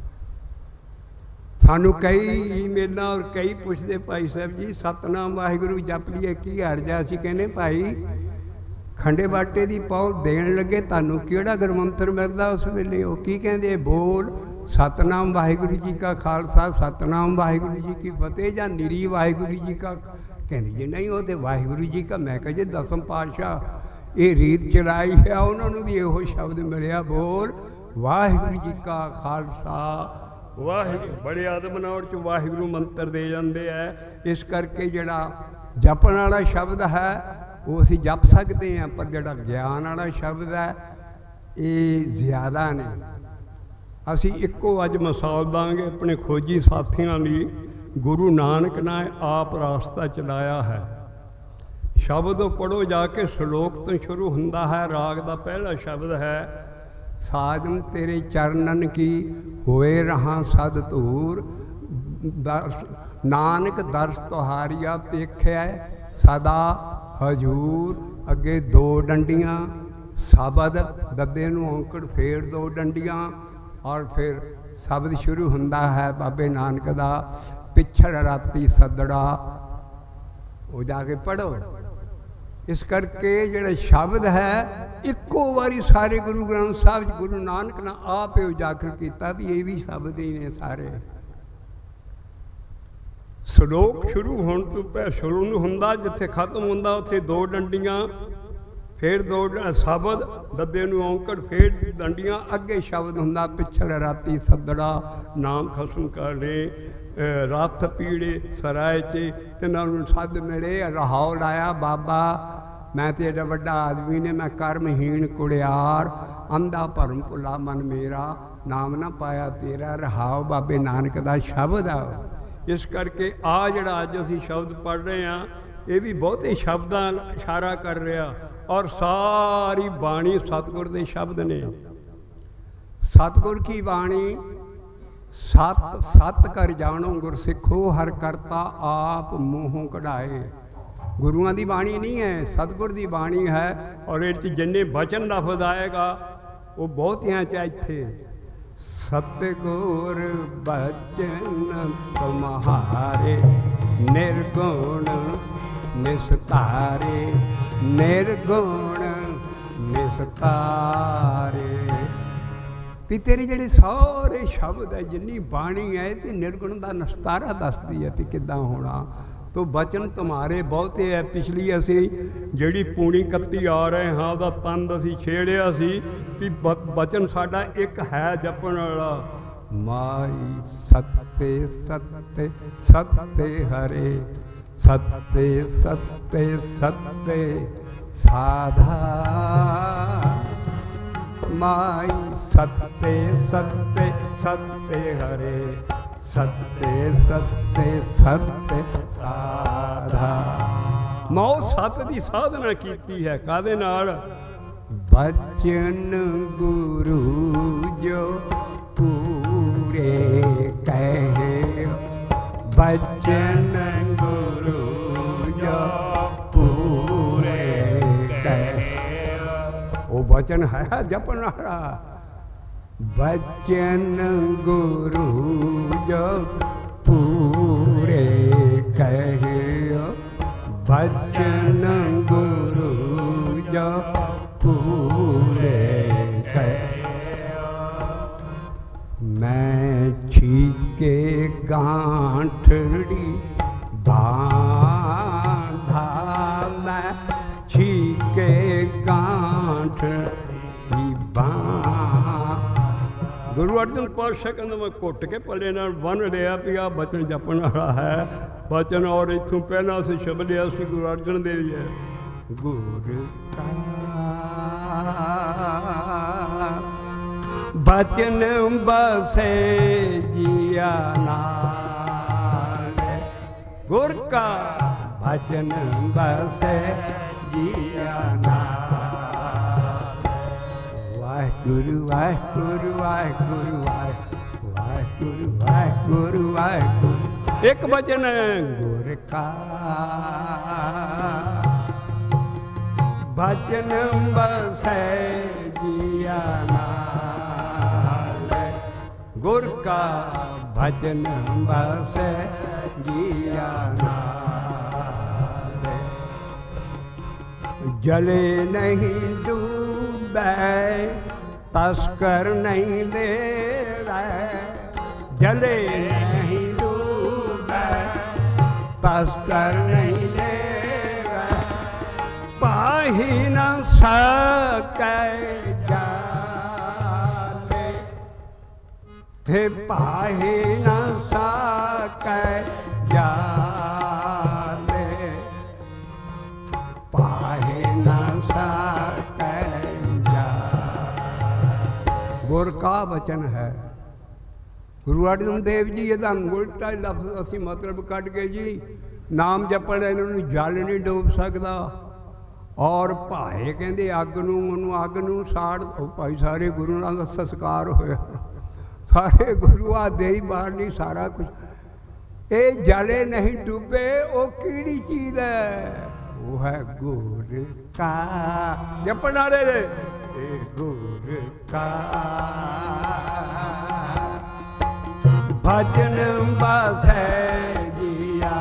ਸਾਨੂੰ ਕਈ ਈਮੇਲਾਂ ਔਰ ਕਈ ਪੁੱਛਦੇ ਭਾਈ ਸਾਹਿਬ ਜੀ ਸਤਨਾਮ ਵਾਹਿਗੁਰੂ ਜਪ ਲਈਏ ਕੀ ਹਰਜਾ? ਅਸੀਂ ਕਹਿੰਦੇ ਭਾਈ ਖੰਡੇ ਬਾਟੇ ਦੀ ਪੌਲ ਦੇਣ ਲੱਗੇ ਤੁਹਾਨੂੰ ਕਿਹੜਾ ਗੁਰਮੰਤਰ ਮਿਲਦਾ ਉਸ ਵੇਲੇ? ਉਹ ਕੀ ਕਹਿੰਦੇ? ਬੋਲ ਸਤਨਾਮ ਵਾਹਿਗੁਰੂ ਜੀ ਕਾ ਖਾਲਸਾ, ਸਤਨਾਮ ਵਾਹਿਗੁਰੂ ਜੀ ਕੀ ਫਤਿਹ, ਜਾਂ ਨਿਰੀ ਵਾਹਿਗੁਰੂ ਜੀ ਕਾ? ਕਹਿੰਦੀ ਜੀ ਨਹੀਂ, ਉਹ ਤੇ ਵਾਹਿਗੁਰੂ ਜੀ ਕਾ। ਮੈਂ ਕਿਹਾ ਜੀ ਦਸਮ ਪਾਤਸ਼ਾਹ ਇਹ ਰੀਤ ਚਲਾਈ ਹੈ, ਉਹਨਾਂ ਨੂੰ ਵੀ ਇਹੋ ਸ਼ਬਦ ਮਿਲਿਆ, ਬੋਲ ਵਾਹਿਗੁਰੂ ਜੀ ਕਾ ਖਾਲਸਾ ਵਾਹਿਗੁਰੂ। ਬੜੇ ਆਦਮ ਨਾਲ 'ਚ ਵਾਹਿਗੁਰੂ ਮੰਤਰ ਦੇ ਜਾਂਦੇ ਹੈ। ਇਸ ਕਰਕੇ ਜਿਹੜਾ ਜਪਣ ਵਾਲਾ ਸ਼ਬਦ ਹੈ ਉਹ ਅਸੀਂ ਜਪ ਸਕਦੇ ਹਾਂ, ਪਰ ਜਿਹੜਾ ਗਿਆਨ ਵਾਲਾ ਸ਼ਬਦ ਹੈ ਇਹ ਜ਼ਿਆਦਾ ਨੇ। ਅਸੀਂ ਇੱਕੋ ਅੱਜ ਮਿਸਾਲ ਦਾਂਗੇ ਆਪਣੇ ਖੋਜੀ ਸਾਥੀਆਂ ਲਈ। ਗੁਰੂ ਨਾਨਕ ਨੇ ਆਪ ਰਾਸਤਾ ਚਲਾਇਆ ਹੈ। ਸ਼ਬਦ ਪੜ੍ਹੋ ਜਾ ਕੇ, ਸ਼ਲੋਕ ਤੋਂ ਸ਼ੁਰੂ ਹੁੰਦਾ ਹੈ। ਰਾਗ ਦਾ ਪਹਿਲਾ ਸ਼ਬਦ ਹੈ ਸਾਜਨ ਤੇਰੇ ਚਰਨਨ ਕੀ ਹੋਏ ਰਹਾ ਸਦ ਧੂਰ, ਨਾਨਕ ਦਰਸ ਤੁਹਾਰੀਆ ਪੇਖਿਆ ਸਦਾ ਹਜੂਰ। ਅੱਗੇ ਦੋ ਡੰਡੀਆਂ ਸ਼ਬਦ, ਦੱਦੇ ਨੂੰ ਔਂਕੜ, ਫੇਰ ਦੋ ਡੰਡੀਆਂ, ਔਰ ਫਿਰ ਸ਼ਬਦ ਸ਼ੁਰੂ ਹੁੰਦਾ ਹੈ ਬਾਬੇ ਨਾਨਕ ਦਾ, ਪਿਛੜ ਰਾਤੀ ਸੱਦੜਾ। ਉਹ ਜਾ ਕੇ ਪੜ੍ਹੋ। ਇਸ ਕਰਕੇ ਜਿਹੜਾ ਸ਼ਬਦ ਹੈ ਇੱਕੋ ਵਾਰੀ ਸਾਰੇ ਗੁਰੂ ਗ੍ਰੰਥ ਸਾਹਿਬ 'ਚ ਗੁਰੂ ਨਾਨਕ ਨੇ ਆਪ ਹੀ ਉਜਾਗਰ ਕੀਤਾ ਵੀ ਇਹ ਵੀ ਸ਼ਬਦ ਹੀ ਨੇ ਸਾਰੇ। ਸ਼ਲੋਕ ਸ਼ੁਰੂ ਹੋਣ ਤੋਂ ਪਹਿਲਾਂ ਸ਼ੁਰੂ ਨੂੰ ਹੁੰਦਾ, ਜਿੱਥੇ ਖਤਮ ਹੁੰਦਾ ਉੱਥੇ ਦੋ ਡੰਡੀਆਂ, ਫਿਰ ਦੋ ਸ਼ਬਦ, ਦੱਦੇ ਨੂੰ ਔਂਕੜ, ਫਿਰ ਡੰਡੀਆਂ, ਅੱਗੇ ਸ਼ਬਦ ਹੁੰਦਾ ਪਿਛੜ ਰਾਤੀ ਸੱਦੜਾ, ਨਾਮ ਖਸਮ ਕਰਨੇ ਰੱਥ ਪੀੜੇ ਸਰਾਏ 'ਚ ਤਿੰਨਾਂ ਨੂੰ ਸੱਦ ਮਿਲੇ। ਰਹਾਉ ਲਾਇਆ ਬਾਬਾ ਮੈਂ ਤੇ ਏਡਾ ਵੱਡਾ ਆਦਮੀ ਨੇ, ਮੈਂ ਕਰਮਹੀਣ ਕੁੜਿਆਰ, ਅੰਧਾ ਭਰਮ ਭੁੱਲਾ ਮਨ ਮੇਰਾ, ਨਾਮ ਨਾ ਪਾਇਆ ਤੇਰਾ। ਰਹਾਉ ਬਾਬੇ ਨਾਨਕ ਦਾ ਸ਼ਬਦ ਆ। ਇਸ ਕਰਕੇ ਆ ਜਿਹੜਾ ਅੱਜ ਅਸੀਂ ਸ਼ਬਦ ਪੜ੍ਹ ਰਹੇ ਹਾਂ ਇਹ ਵੀ ਬਹੁਤੇ ਸ਼ਬਦਾਂ ਇਸ਼ਾਰਾ ਕਰ ਰਿਹਾ, ਔਰ ਸਾਰੀ ਬਾਣੀ ਸਤਿਗੁਰ ਦੇ ਸ਼ਬਦ ਨੇ। ਸਤਿਗੁਰ ਕੀ ਬਾਣੀ ਸਤ ਸਤ ਕਰ ਜਾਣੋ ਗੁਰਸਿੱਖੋ, ਹਰ ਕਰਤਾ ਆਪ ਮੂੰਹੋਂ ਕਢਾਏ। ਗੁਰੂਆਂ ਦੀ ਬਾਣੀ ਨਹੀਂ ਹੈ, ਸਤਿਗੁਰ ਦੀ ਬਾਣੀ ਹੈ। ਔਰ ਇਹ 'ਚ ਜਿੰਨੇ ਬਚਨ ਲਫ਼ਜ਼ ਆਏਗਾ ਉਹ ਬਹੁਤਿਆਂ 'ਚ ਇੱਥੇ ਸਤਿਗੁਰ ਬਚਨ ਤੁਮਹਾਰੇ ਨਿਰਗੁਣ ਨਿਸਤਾਰੇ, ਨਿਰਗੁਣ ਨਿਸਤਾਰੇ। ਵੀ ਤੇਰੇ ਜਿਹੜੇ ਸਾਰੇ ਸ਼ਬਦ ਹੈ, ਜਿੰਨੀ ਬਾਣੀ ਹੈ, ਤੇ ਨਿਰਗੁਣ ਦਾ ਨਿਸਤਾਰਾ ਦੱਸਦੀ ਹੈ ਕਿ ਕਿੱਦਾਂ ਹੋਣਾ। ਤੋ ਬਚਨ ਤੁਮਾਰੇ ਬਹੁਤੇ ਹੈ। ਪਿਛਲੀ ਅਸੀਂ ਜਿਹੜੀ ਪੂਣੀ 31 ਆ ਰਹੇ ਹਾਂ ਉਹਦਾ ਤੰਦ ਅਸੀਂ ਛੇੜਿਆ ਸੀ ਵੀ ਬਚਨ ਸਾਡਾ ਇੱਕ ਹੈ ਜਪਣ ਵਾਲਾ, ਮਾਈ ਸੱਤੇ ਸੱਤੇ ਸੱਤੇ ਹਰੇ, ਸੱਤੇ ਸੱਤੇ ਸੱਤੇ ਸਾਧਾ, ਮਾਈ ਸੱਤੇ ਸੱਤੇ ਸੱਤੇ ਹਰੇ, ਸੱਤੇ ਸੱਤੇ ਸੱਤੇ ਸਾਧਾ। ਮੌ ਸੱਤ ਦੀ ਸਾਧਨਾ ਕੀਤੀ ਹੈ ਕਾਹਦੇ ਨਾਲ? ਬਚਨ ਗੁਰੂ ਜੋ ਪੂਰੇ ਕਹੇ, ਬਚਨ ਗੁਰੂ ਜੋ ਪੂਰੇ ਕਹੇ। ਉਹ ਬਚਨ ਹੈ ਜਪਣ ਵਾਲਾ। ਬਚਨ ਗੁਰੂ ਜੋ ਪੂਰੇ ਕਹੇ, ਬਚਨ ਗੁਰੂ ਜੋ ਪੂਰੇ ਕਹੇ। ਮੈਂ ਛੀਕੇ ਗਾਂਠੜੀ ਬਾਂਹ ਗੁਰੂ ਅਰਜਨ ਪਾਤਸ਼ਾਹ ਕਹਿੰਦਾ ਮੈਂ ਘੁੱਟ ਕੇ ਪੱਲੇ ਨਾਲ ਬੰਨ੍ਹ ਲਿਆ ਵੀ ਆਹ ਬਚਨ ਜਪਣ ਵਾਲਾ ਹੈ ਬਚਨ। ਔਰ ਇੱਥੋਂ ਪਹਿਲਾਂ ਅਸੀਂ ਸ਼ਬਦ ਲਿਆ ਸੀ ਗੁਰੂ ਅਰਜਨ ਦੇਵ ਜੀ ਗੁਰ ਕਾ ਬਚਨ ਬਸੇ ਜੀਆ ਨਾਲ, ਗੁਰ ਕਾ ਬਚਨ ਬਸੇ ਜੀਆ ਨਾਲ। ਵਾਹਿਗੁਰੂ ਵਾਹਿਗੁਰੂ ਵਾਹਿਗੁਰੂ ਵਾਹਿਗੁਰੂ ਵਾਹਿਗੁਰੂ ਵਾਹਿਗੁਰੂ। ਇੱਕ ਬਚਨ ਗੁਰ ਕਾ ਬਚਨ ਬਸੈ ਜੀਆ ਨਾਲ, ਗੁਰ ਕਾ ਬਚਨ ਬਸੈ ਜੀਆ ਨਾਲ। ਜਲੇ ਨਹੀਂ ਡੂਬੈ ਤਸਕਰ ਨਹੀਂ ਲੈੜੈ, ਜਲੇ ਨਹੀਂ ਡੂਬੈ ਤਸਕਰ ਨਹੀਂ ਲੈੜੈ। ਪਾਹੀ ਨਾ ਸਕੈ ਜਾਲੇ, ਫੇ ਪਾਹੀ ਨਾ ਸਕੈ ਜਾਲੇ, ਪਾਹੀ ਨਾ ਸਕੈ ਜਾਲੇ। ਗੁਰ ਕਾ ਬਚਨ ਹੈ। ਗੁਰੂ ਅਰਜਨ ਦੇਵ ਜੀ ਇਹਦਾ ਉਲਟਾ ਲਫ਼ਜ਼ ਅਸੀਂ ਮਤਲਬ ਕੱਢ ਕੇ ਜੀ ਨਾਮ ਜਪਣ ਇਹਨਾਂ ਨੂੰ ਜਲ ਨਹੀਂ ਡੋਬ ਸਕਦਾ। ਔਰ ਭਾਏ ਕਹਿੰਦੇ ਅੱਗ ਨੂੰ, ਉਹਨੂੰ ਅੱਗ ਨੂੰ ਸਾੜ। ਉਹ ਭਾਈ ਸਾਰੇ ਗੁਰੂਆਂ ਦਾ ਸੰਸਕਾਰ ਹੋਇਆ, ਸਾਰੇ ਗੁਰੂਆਂ ਦੇ ਹੀ ਬਾਹਰ ਨਹੀਂ ਸਾਰਾ ਕੁਝ। ਇਹ ਜਲੇ ਨਹੀਂ ਡੁੱਬੇ, ਉਹ ਕਿਹੜੀ ਚੀਜ਼ ਹੈ? ਉਹ ਹੈ ਗੁਰ ਕਾ ਜਪਣ ਵਾਲੇ ਨੇ। ਇਹ ਗੁਰ ਕਾ ਭਜਨ ਬਸੈ ਜੀਆ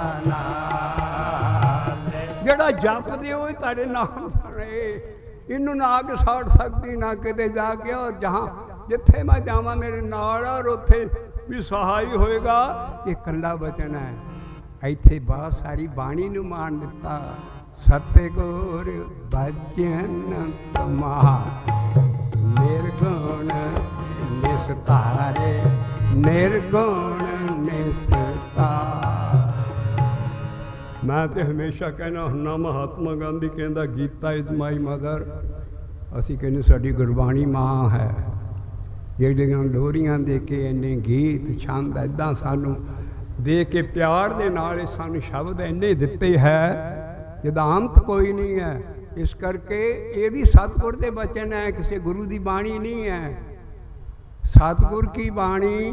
ਨਾਲ। ਜਿਹੜਾ ਜਪਦੇ ਹੋ ਤੁਹਾਡੇ ਨਾਮ ਸੁਣੇ, ਇਹਨੂੰ ਨਾ ਅੱਗ ਸਾੜ ਸਕਦੀ ਨਾ ਕਿਤੇ ਜਾ ਕੇ। ਔਰ ਜਹਾਂ ਜਿੱਥੇ ਮੈਂ ਜਾਵਾਂ ਮੇਰੇ ਨਾਲ, ਔਰ ਉੱਥੇ ਵੀ ਸਹਾਈ ਹੋਏਗਾ। ਇਹ ਇਕੱਲਾ ਬਚਨ ਹੈ। ਇੱਥੇ ਬਹੁਤ ਸਾਰੀ ਬਾਣੀ ਨੂੰ ਮਾਣ ਦਿੱਤਾ। ਸਤਿਗੁਰ ਬਚਨ ਤੁਮਹਾਰਾ ਨਿਰਗੁਣ ਨਿਸਤਾਰੇ, ਨਿਰਗੁਣ ਨਿਸਤਾਰ। ਮੈਂ ਤੇ ਹਮੇਸ਼ਾ ਕਹਿਣਾ ਹੁੰਦਾ, ਮਹਾਤਮਾ ਗਾਂਧੀ ਕਹਿੰਦਾ ਗੀਤਾ ਇਜ਼ ਮਾਈ ਮਦਰ। ਅਸੀਂ ਕਹਿੰਦੇ ਸਾਡੀ ਗੁਰਬਾਣੀ ਮਾਂ ਹੈ। ਜਿਹੜੀਆਂ ਲੋਰੀਆਂ ਦੇ ਕੇ ਇੰਨੇ ਗੀਤ ਛੰਦ ਇੱਦਾਂ ਸਾਨੂੰ ਦੇ ਕੇ ਪਿਆਰ ਦੇ ਨਾਲ ਸਾਨੂੰ ਸ਼ਬਦ ਇੰਨੇ ਦਿੱਤੇ ਹੈ ਜਿਹਦਾ ਅੰਤ ਕੋਈ ਨਹੀਂ ਹੈ। ਇਸ ਕਰਕੇ ਇਹ ਵੀ ਸਤਿਗੁਰ ਦੇ ਬਚਨ ਹੈ, ਕਿਸੇ ਗੁਰੂ ਦੀ ਬਾਣੀ ਨਹੀਂ ਹੈ। ਸਤਿਗੁਰ ਕੀ ਬਾਣੀ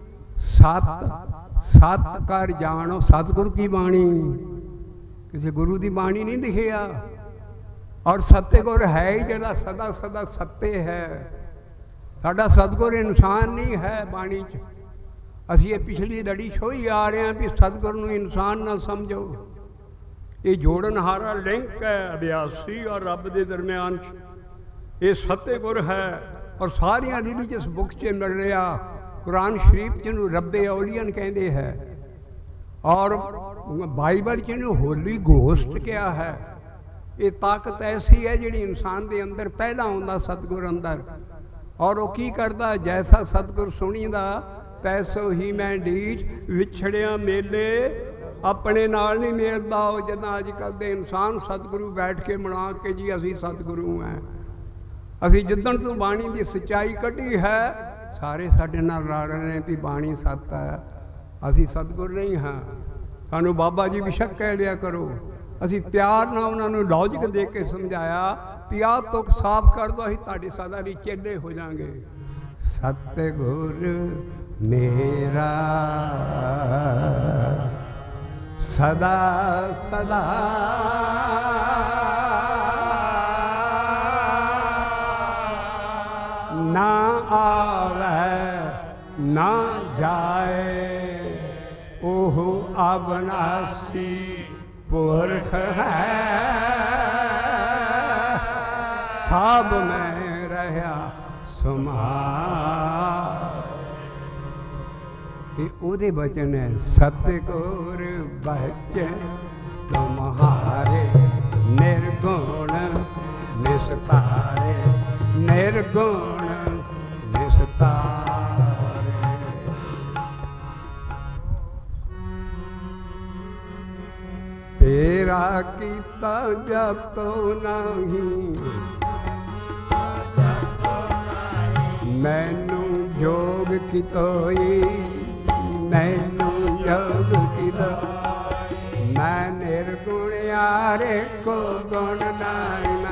ਸਤ ਕਰ ਜਾਣੋ। ਸਤਿਗੁਰ ਕੀ ਬਾਣੀ ਕਿਸੇ ਗੁਰੂ ਦੀ ਬਾਣੀ ਨਹੀਂ ਲਿਖਿਆ। ਔਰ ਸਤਿਗੁਰ ਹੈ ਹੀ ਜਿਹੜਾ ਸਦਾ ਸਦਾ ਸੱਤੇ ਹੈ। ਸਾਡਾ ਸਤਿਗੁਰ ਇਨਸਾਨ ਨਹੀਂ ਹੈ ਬਾਣੀ 'ਚ। ਅਸੀਂ ਇਹ ਪਿਛਲੀ ਲੜੀ ਛੋਈ ਆ ਰਹੇ ਹਾਂ ਵੀ ਸਤਿਗੁਰ ਨੂੰ ਇਨਸਾਨ ਨਾ ਸਮਝੋ। ਇਹ ਜੋੜਨਹਾਰਾ ਲਿੰਕ ਹੈ ਅਭਿਆਸੀ ਔਰ ਰੱਬ ਦੇ ਦਰਮਿਆਨ 'ਚ। ਇਹ ਸਤਿਗੁਰ ਹੈ। ਔਰ ਸਾਰੀਆਂ ਰਿਲੀਜੀਅਸ ਬੁੱਕ 'ਚ ਮਿਲ ਰਿਹਾ। ਕੁਰਾਨ ਸ਼ਰੀਫ 'ਚ ਇਹਨੂੰ ਰੱਬੇ ਔਲੀਅਨ ਕਹਿੰਦੇ ਹੈ। ਔਰ ਬਾਈਬਲ 'ਚ ਇਹਨੂੰ ਹੋਲੀ ਗੋਸਟ ਕਿਹਾ ਹੈ। ਇਹ ਤਾਕਤ ਐਸੀ ਹੈ ਜਿਹੜੀ ਇਨਸਾਨ ਦੇ ਅੰਦਰ ਪਹਿਲਾਂ ਆਉਂਦਾ ਸਤਿਗੁਰ ਅੰਦਰ। ਔਰ ਉਹ ਕੀ ਕਰਦਾ? ਜੈਸਾ ਸਤਿਗੁਰ ਸੁਣੀਦਾ ਤੈਸੋ ਹੀ ਮੈਂ ਡੀਠ। ਵਿਛੜਿਆ ਮੇਲੇ ਆਪਣੇ ਨਾਲ ਨਹੀਂ ਮੇਲਦਾ। ਉਹ ਜਿੱਦਾਂ ਅੱਜ ਕੱਲ੍ਹ ਦੇ ਇਨਸਾਨ ਸਤਿਗੁਰੂ ਬੈਠ ਕੇ ਮਨਾ ਕੇ ਜੀ ਅਸੀਂ ਸਤਿਗੁਰੂ ਹੈ। ਅਸੀਂ ਜਿੱਦਣ ਤੋਂ ਬਾਣੀ ਦੀ ਸੱਚਾਈ ਕੱਢੀ ਹੈ ਸਾਰੇ ਸਾਡੇ ਨਾਲ ਲੜ ਰਹੇ ਨੇ ਵੀ ਬਾਣੀ ਸੱਤ ਹੈ, ਅਸੀਂ ਸਤਿਗੁਰ ਨਹੀਂ ਹਾਂ। ਸਾਨੂੰ ਬਾਬਾ ਜੀ ਵੀ ਸ਼ੱਕ ਕਹਿ ਲਿਆ ਕਰੋ। ਅਸੀਂ ਪਿਆਰ ਨਾਲ ਉਹਨਾਂ ਨੂੰ ਲੌਜਿਕ ਦੇ ਕੇ ਸਮਝਾਇਆ ਵੀ ਆਹ ਤੁਕ ਸਾਫ਼ ਕਰ ਦਿਓ, ਅਸੀਂ ਤੁਹਾਡੇ ਸਦਾ ਲਈ ਚੇਲੇ ਹੋ ਜਾਵਾਂਗੇ। ਸਤਿਗੁਰ ਮੇਰਾ ਸਦਾ ਸਦਾ ਨਾ ਆਵੇ ਨਾ ਜਾਏ, ਉਹ ਅਬਨਾਸੀ ਪੁਰਖ ਹੈ। ਸਭ ਮੈਂ ਰਹਾ ਸਮਾਰ। ਇਹ ਉਹਦੇ ਬਚਨ ਹੈ। ਸਤਿਗੁਰ ਬਚਨ ਤੁਮਹਾਰੇ ਨਿਰਗੁਣ ਨਿਸਤਾਰੇ, ਨਿਰਗੁਣ ਨਿਸਤਾਰੇ। तेरा कीता जातो नहीं, मैनू जोग की तोई, मैनू जोग की तोई। मैं निर्गुण यारे को गुण नाई, मैं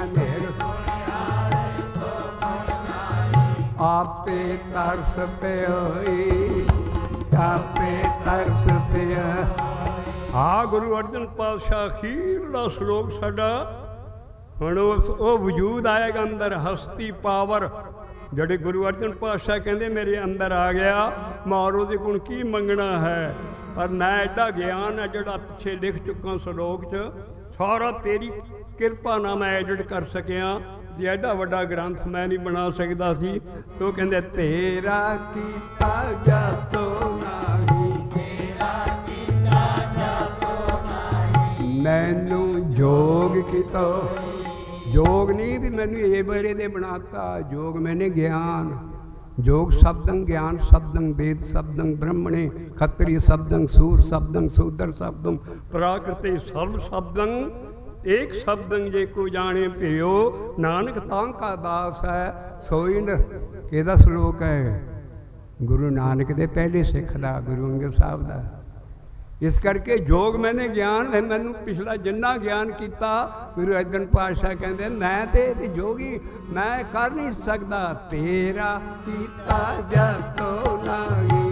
आपे तरस पे होई, आपे तरस पे। हाँ गुरु अर्जन पातशाह अखीरला श्लोक साडा हुण वो वजूद आएगा अंदर, हस्ती पावर ਜਿਹੜੇ गुरु अर्जन पातशाह कहते मेरे अंदर आ गया, मैं और ਉਹਦੇ ਕੋਲ ਕੀ ਮੰਗਣਾ ਹੈ। पर मैं एडा ज्ञान है ਜਿਹੜਾ ਪਿੱਛੇ ਲਿਖ ਚੁੱਕਾ श्लोक 'ਚ, सारा तेरी ਕਿਰਪਾ ਨਾਲ मैं एडिट कर सकिया। ਜੇ ਐਡਾ ਵੱਡਾ ਗ੍ਰੰਥ मैं नहीं बना सकता सी। तो ਕਹਿੰਦੇ तेरा कीता जातो नहीं, तेरा कीता जातो नहीं, मैनू जोग की तो जोग नहीं भी मैनू ये बेड़े दे बनाता। जोग मैंने ज्ञान, जोग शब्दं ज्ञान शब्दं वेद शब्दं ब्रह्मणे खत्री शब्दं सूर शब्दं शूद्र शब्दं प्राकृति सर्व शब्दं एक शब्दं जे को जाने पियो, नानक तां का दास है सोई न। किहदा श्लोक है? गुरु नानक दे पहले सिख दा, गुरु अंगद साहब दा। इस करके जोग मैंने ज्ञान है, मैनू पिछला जिन्ना ज्ञान किया गुरु अर्जन पातशाह कहते मैं तो जोगी मैं कर नहीं सकता। तेरा कीता जातो नहीं,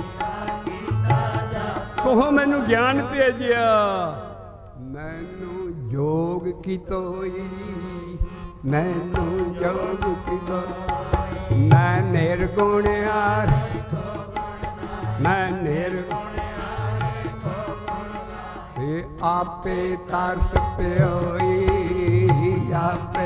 कहो मैनू ज्ञान भेजिया, मैनू जोग की तोई, मैनू जोग की तोई। मैं निर्गुण यार, मैं निर्गुण आपे तरस पे होई, आपे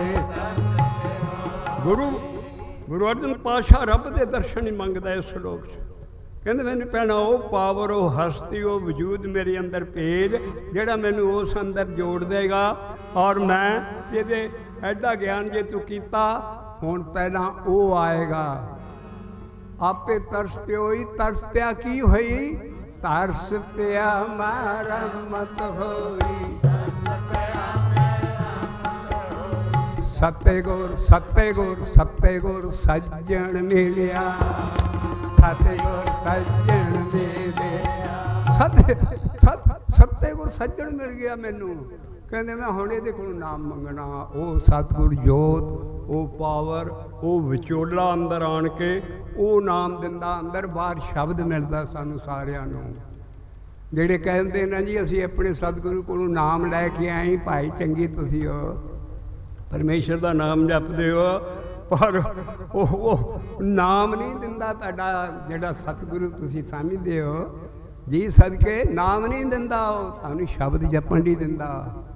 गुरु गुरु अर्जन पातशाह रब दे दर्शन ही मंगदा इस श्लोक च। कहते मैनू भैणा वो पावर, वो हस्ती, वो वजूद मेरे अंदर भेज जिहड़ा मैनू उस अंदर जोड़ देगा। और मैं ये ऐडा ज्ञान जे तू कीता, हुण पहला वो आएगा। आपे तरस पे होई, तरस पिया की होई, तरस पिया मारा मत होई। सतगुर सतगुर सतगुर सज्जन मिलिया, सतगुर सज्जन मिलिया, सतगुर सज्जन मिल गया मैनू। कहते मैं हुण इहदे कोलों नाम मंगना। वो सतगुर जोत, वो पावर, वो विचोला अंदर आण के वो नाम दिंदा, अंदर बाहर शब्द मिलता सानू सारिਆਂ ਨੂੰ। ਜਿਹੜੇ ਕਹਿੰਦੇ ਨਾ जी ਅਸੀਂ अपने सतगुरु ਕੋਲੋਂ नाम लैके आए भाई चंगी तुसीं हो, परमेश्वर का नाम जपदे हो, पर ਉਹ नाम नहीं दिंदा ਤੁਹਾਡਾ ਜਿਹੜਾ सतगुरु तुसीं समझदे हो जी। सदके नाम नहीं दिंदा, ਉਹ ਤੁਹਾਨੂੰ शब्द जपण नहीं दिंदा।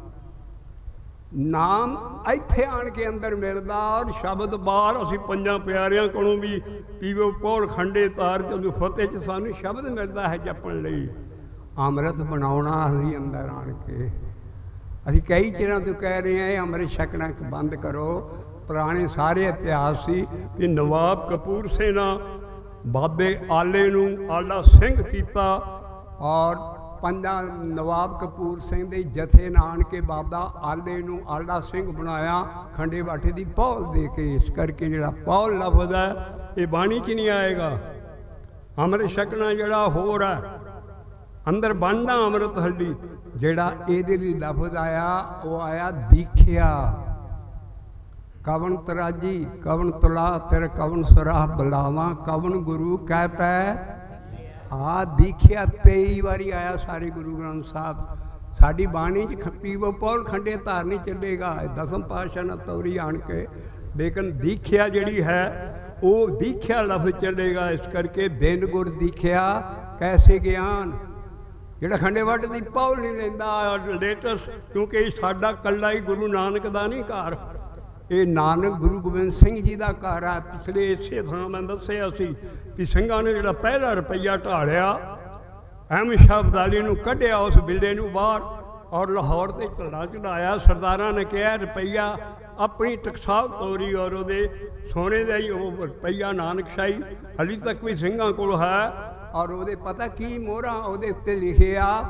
नाम ਇੱਥੇ ਆਣ ਕੇ ਅੰਦਰ ਮਿਲਦਾ ਔਰ ਸ਼ਬਦ ਬਾਹਰ। ਅਸੀਂ ਪੰਜਾਂ ਪਿਆਰਿਆਂ ਕੋਲੋਂ ਵੀ ਪੀਵੋ ਪੌਲ ਖੰਡੇ ਤਾਰ ਚੰਦੂ ਫਤਿਹ 'ਚ ਸਾਨੂੰ ਸ਼ਬਦ ਮਿਲਦਾ ਹੈ ਜਪਣ ਲਈ। ਅੰਮ੍ਰਿਤ ਬਣਾਉਣਾ ਅਸੀਂ ਅੰਦਰ ਆਣ ਕੇ। ਅਸੀਂ ਕਈ ਚਿਰਾਂ ਤੋਂ ਕਹਿ ਰਹੇ ਹਾਂ ਇਹ ਅੰਮ੍ਰਿਤ ਛਕਣਾ ਬੰਦ ਕਰੋ। ਪੁਰਾਣੇ ਸਾਰੇ ਇਤਿਹਾਸ ਸੀ ਕਿ ਨਵਾਬ ਕਪੂਰ ਸਿੰਘ ਨੇ ਬਾਬੇ ਆਲੇ ਨੂੰ ਆਲਾ ਸਿੰਘ ਕੀਤਾ ਔਰ ਪੰਜਾਂ ਨਵਾਬ ਕਪੂਰ ਸਿੰਘ ਦੇ ਜਥੇ ਨਾਲ ਆਣ ਕੇ ਬਾਬਾ ਆਲੇ ਨੂੰ ਆਲਾ ਸਿੰਘ ਬਣਾਇਆ ਖੰਡੇ ਬਾਠੇ ਦੀ ਪੌਲ ਦੇ ਕੇ। ਇਸ ਕਰਕੇ ਜਿਹੜਾ ਪੌਲ ਲਫ਼ਜ਼ ਹੈ ਇਹ ਬਾਣੀ 'ਚ ਨਹੀਂ ਆਏਗਾ। ਅੰਮ੍ਰਿਤ ਛਕਣਾ ਜਿਹੜਾ ਹੋਰ ਹੈ ਅੰਦਰ ਬਣਦਾ ਅੰਮ੍ਰਿਤ ਹੱਡੀ, ਜਿਹੜਾ ਇਹਦੇ ਲਈ ਲਫ਼ਜ਼ ਆਇਆ ਉਹ ਆਇਆ ਦੀਖਿਆ। ਕਵਨ ਤਰਾਜੀ ਕਵਨ ਤੁਲਾ ਤੇਰੇ ਕਵਨ ਸੁਰਾਹ ਬੁਲਾਵਾਂ, ਕਵਨ ਗੁਰੂ ਕਹਤਾ ਆ ਦੀਖਿਆ 23 ਵਾਰੀ ਆਇਆ ਸਾਰੇ ਗੁਰੂ ਗ੍ਰੰਥ ਸਾਹਿਬ। ਸਾਡੀ ਬਾਣੀ 'ਚ ਪੀਵੋ ਪੌਲ ਖੰਡੇ ਧਾਰ ਨਹੀਂ ਚੱਲੇਗਾ, ਦਸਮ ਪਾਤਸ਼ਾਹ ਨਾਲ ਤੌਰੀ ਆਣ ਕੇ। ਲੇਕਿਨ ਦੀਖਿਆ ਜਿਹੜੀ ਹੈ ਉਹ ਦੀਖਿਆ ਲਫ਼ਜ਼ ਚੱਲੇਗਾ। ਇਸ ਕਰਕੇ ਦਿਨ ਗੁਰ ਦੀਖਿਆ ਕੈਸੇ ਗਿਆਨ, ਜਿਹੜਾ ਖੰਡੇ ਵੱਟ ਦੀ ਪੌਲ ਨਹੀਂ ਲੈਂਦਾ ਲੇਟੈਸਟ, ਕਿਉਂਕਿ ਇਹ ਸਾਡਾ ਕੱਲਾ ਹੀ ਗੁਰੂ ਨਾਨਕ ਦਾ ਨਹੀਂ ਘਰ, ਇਹ ਨਾਨਕ ਗੁਰੂ ਗੋਬਿੰਦ ਸਿੰਘ ਜੀ ਦਾ ਘਰ ਆ। ਪਿਛਲੇ ਇਸੇ ਥਾਂ ਮੈਂ ਦੱਸਿਆ ਸੀ ਕਿ ਸਿੰਘਾਂ ਨੇ ਜਿਹੜਾ ਪਹਿਲਾ ਰੁਪਈਆ ਢਾਲਿਆ, ਅਹਿਮਦ ਸ਼ਾਹ ਅਬਦਾਲੀ ਨੂੰ ਕੱਢਿਆ ਉਸ ਬਿਲਡੇ ਨੂੰ ਬਾਹਰ ਔਰ ਲਾਹੌਰ 'ਤੇ ਝੰਡਾ ਚੜਾਇਆ। ਸਰਦਾਰਾਂ ਨੇ ਕਿਹਾ ਰੁਪਈਆ ਆਪਣੀ ਟਕਸਾਲ ਤੋਰੀ ਔਰ ਉਹਦੇ ਸੋਨੇ ਦਾ ਹੀ ਉਹ ਰੁਪਈਆ ਨਾਨਕਸ਼ਾਹੀ ਹਾਲੀ ਤੱਕ ਵੀ ਸਿੰਘਾਂ ਕੋਲ ਹੈ। ਔਰ ਉਹਦੇ ਪਤਾ ਕੀ ਮੋਹਰਾਂ ਉਹਦੇ ਉੱਤੇ ਲਿਖਿਆ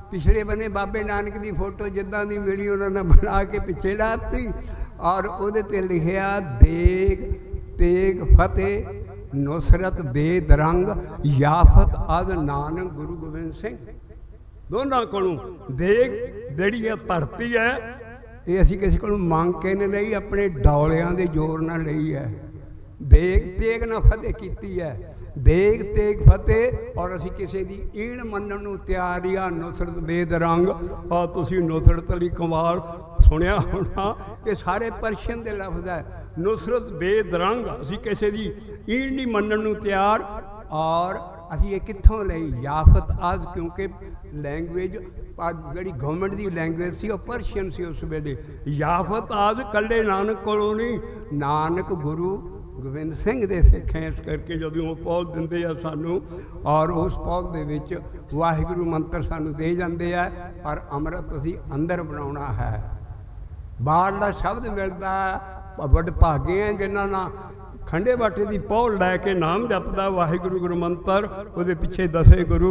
पिछले बने बाबे नानक की फोटो जिद्दां दी मिली उन्होंने बना के पिछे लाती और उहदे ते लिखिया देग तेग फतेह नुसरत बेदरंग याफत अज नानक गुरु गोबिंद सिंह। दोनों को देग जिहड़ी है धरती है ये असीं किसी को मंग के नहीं लई, अपने डौलियां दे जोर नाल लई है। देग तेग ना फतेह कीती है, देग तेग फतेह। और असीं किसी दी ईण मनण नूं तैयार ही आ। नुसरत बेदरंग और तुसीं नुसरत अली कमाल सुनिया होना, ये सारे पर्शियन दे लफ्ज़ है। नुसरत बेदरंग असीं किसी दी ईण नहीं मनण नूं तैयार। और असीं ये कित्थों लई याफत आज, क्योंकि लैंगुएज जी गवर्नमेंट की लैंगुएज सी वो पर्शियन सी उस वेले। याफत आज कल्ले नानक कोलों नहीं, नानक गुरु गोबिंद सिंह दे सिख हैं। इस करके जदों पौध दिंदे आ सानू और उस पौध दे विच वाहिगुरू मंत्र सानू दे जांदे आ, पर अमृत असीं अंदर बनाउणा है। बाहरला शब्द मिलदा वड भागे हैं जिन्हां नाल खंडे बाटे की पौल लैके नाम जपदा वाहिगुरू गुरु मंत्र, उहदे पिछे 10 गुरु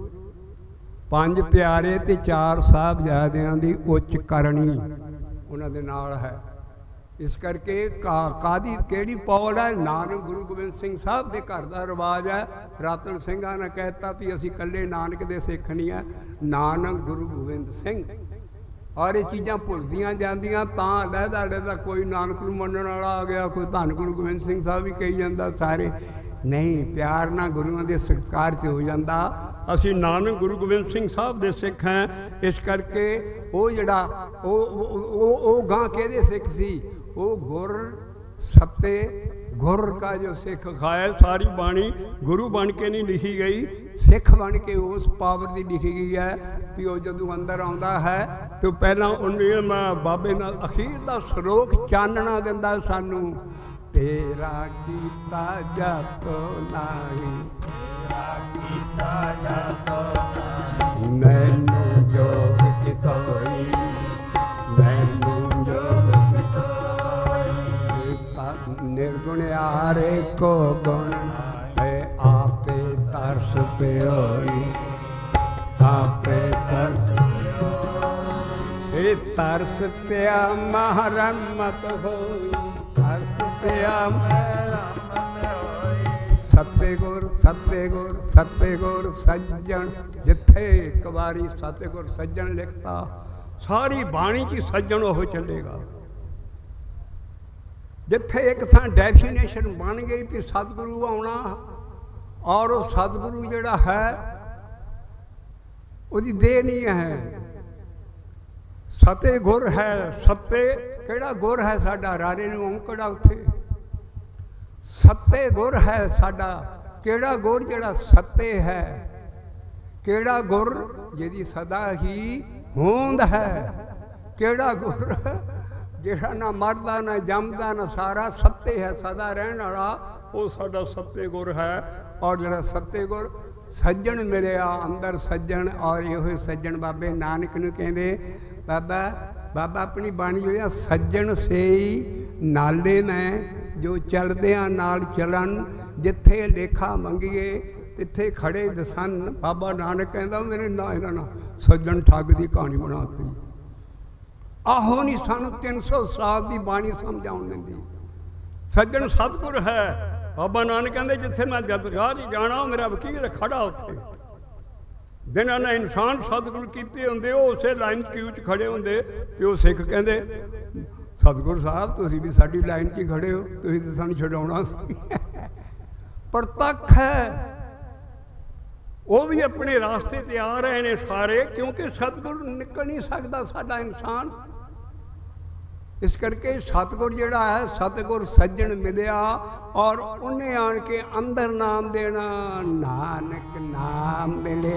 5 प्यारे ते 4 साहबजादियां दी उच्च करनी उन्हां दे नाल है। इस करके कादी केड़ी पौल है? नानक गुरु गोबिंद सिंह साहब के घर का रिवाज है। रतन सिंघा ने कहता भी असी कल्ले नानक दे सिख नहीं है, नानक गुरु गोबिंद सिंह। और ये चीज़ां भुलदियां जांदियां तां लहदा लहदा कोई नानक नूं मनण वाला आ गया, कोई धन गुरु गोबिंद सिंह साहब भी कही जांदा। सारे नहीं, प्यार ना गुरुआं दे सत्कार च हो जांदा। असी नानक गुरु गोबिंद सिंह साहब दे सिख हैं। इस करके वो जिहड़ा वो गां किहदे सिख सी? वो गुर सत्ते गुर का जो सिख खाया। सारी बाणी गुरु बन के नहीं लिखी गई, सिख बन के उस पावर की लिखी गई है कि वो जदों अंदर आउंदा है तो पहला उन्हें बाबे नाल अखीर का सलोक चानना दिंदा सानू। तेरा कीता जातो नाही, तेरा कीता जातो नाही, मैनू जोग कितोई, मैनू जोग कितोई। निर्गुण आरे को गुण है, आपे तरस पे होई, आपे तरस पे तरस पिया महरमत होई, तरस पिया महरमत होई। सतगुर सतगुर सतगुर सज्जन, जिथे एक बारी सतगुर सज्जन लिखता सारी बाणी च सज्जन वो चलेगा। जिथे एक थां डेफिनेशन बन गई कि सतगुरु आउणा, और वो सतगुरु जिहड़ा है उसदी देह नहीं है, सते गुर है। सते केड़ा गुर है साडा? रारे नूं औंकड़ा उत्थे सते गुर है साडा। केड़ा गुर जिहड़ा सते है? केड़ा गुर जिहदी सदा ही होंद है? केड़ा गुर जिहड़ा ना मरदा ना जमदा ना सारा सत्ते है, सदा रहने वाला, वो साडा सत्ते गुर है। और जिहड़ा सत्ते गुर सज्जन मिलिया अंदर सज्जन, और यो सज्जन बाबे नानक नूं कहंदे बाबा बाबा अपनी बाणी जो सज्जन से ही नाले ने जो चलदियां नाल चलन, जिथे लेखा मंगीए तिथे खड़े दसन। बाबा नानक कहंदा मेरे ना इन्हां नाल सज्जन ठग की कहानी बनाती। आहो नहीं सानू 300 साल की बाणी समझाउण दिंदी। सज्जन सतगुर है। बाबा नानक कहते जिथे मैं जदगाह ही जाना मेरा वकील खड़ा उत्थे। जिन्हां ने इंसान सतगुर कीते हुंदे उस लाइन क्यू च खड़े होंदे ते वो सिख कहते सतगुर साहब तुसीं भी साडी लाइन च खड़े हो, तुसीं तो सानू छडाउणा सी। प्रतख है वो भी अपने रास्ते ते आ रहे हैं सारे, क्योंकि सतगुर निकल नहीं सकता साडा इंसान। इस करके सतगुर जिहड़ा है सतगुर सज्जन मिलिया और उन्हें आन के अंदर नाम देना। नानक नाम मिले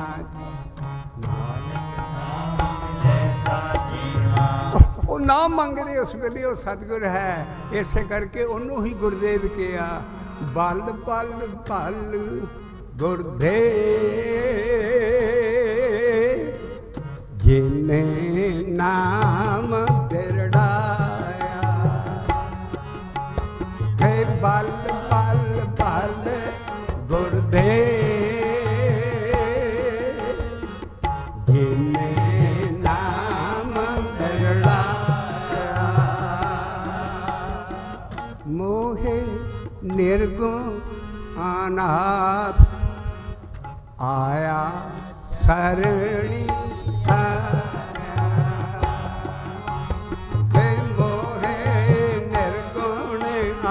वो नाम मंगदे उस वेले वो सतगुर है। इस करके उन्होंने ही गुरदेव किया बल बल बल गुरदेव जिने नाम दिरड़ाया। हे बल बल बल गुरदेव नाथ आया सरणी मोहे निर्गुण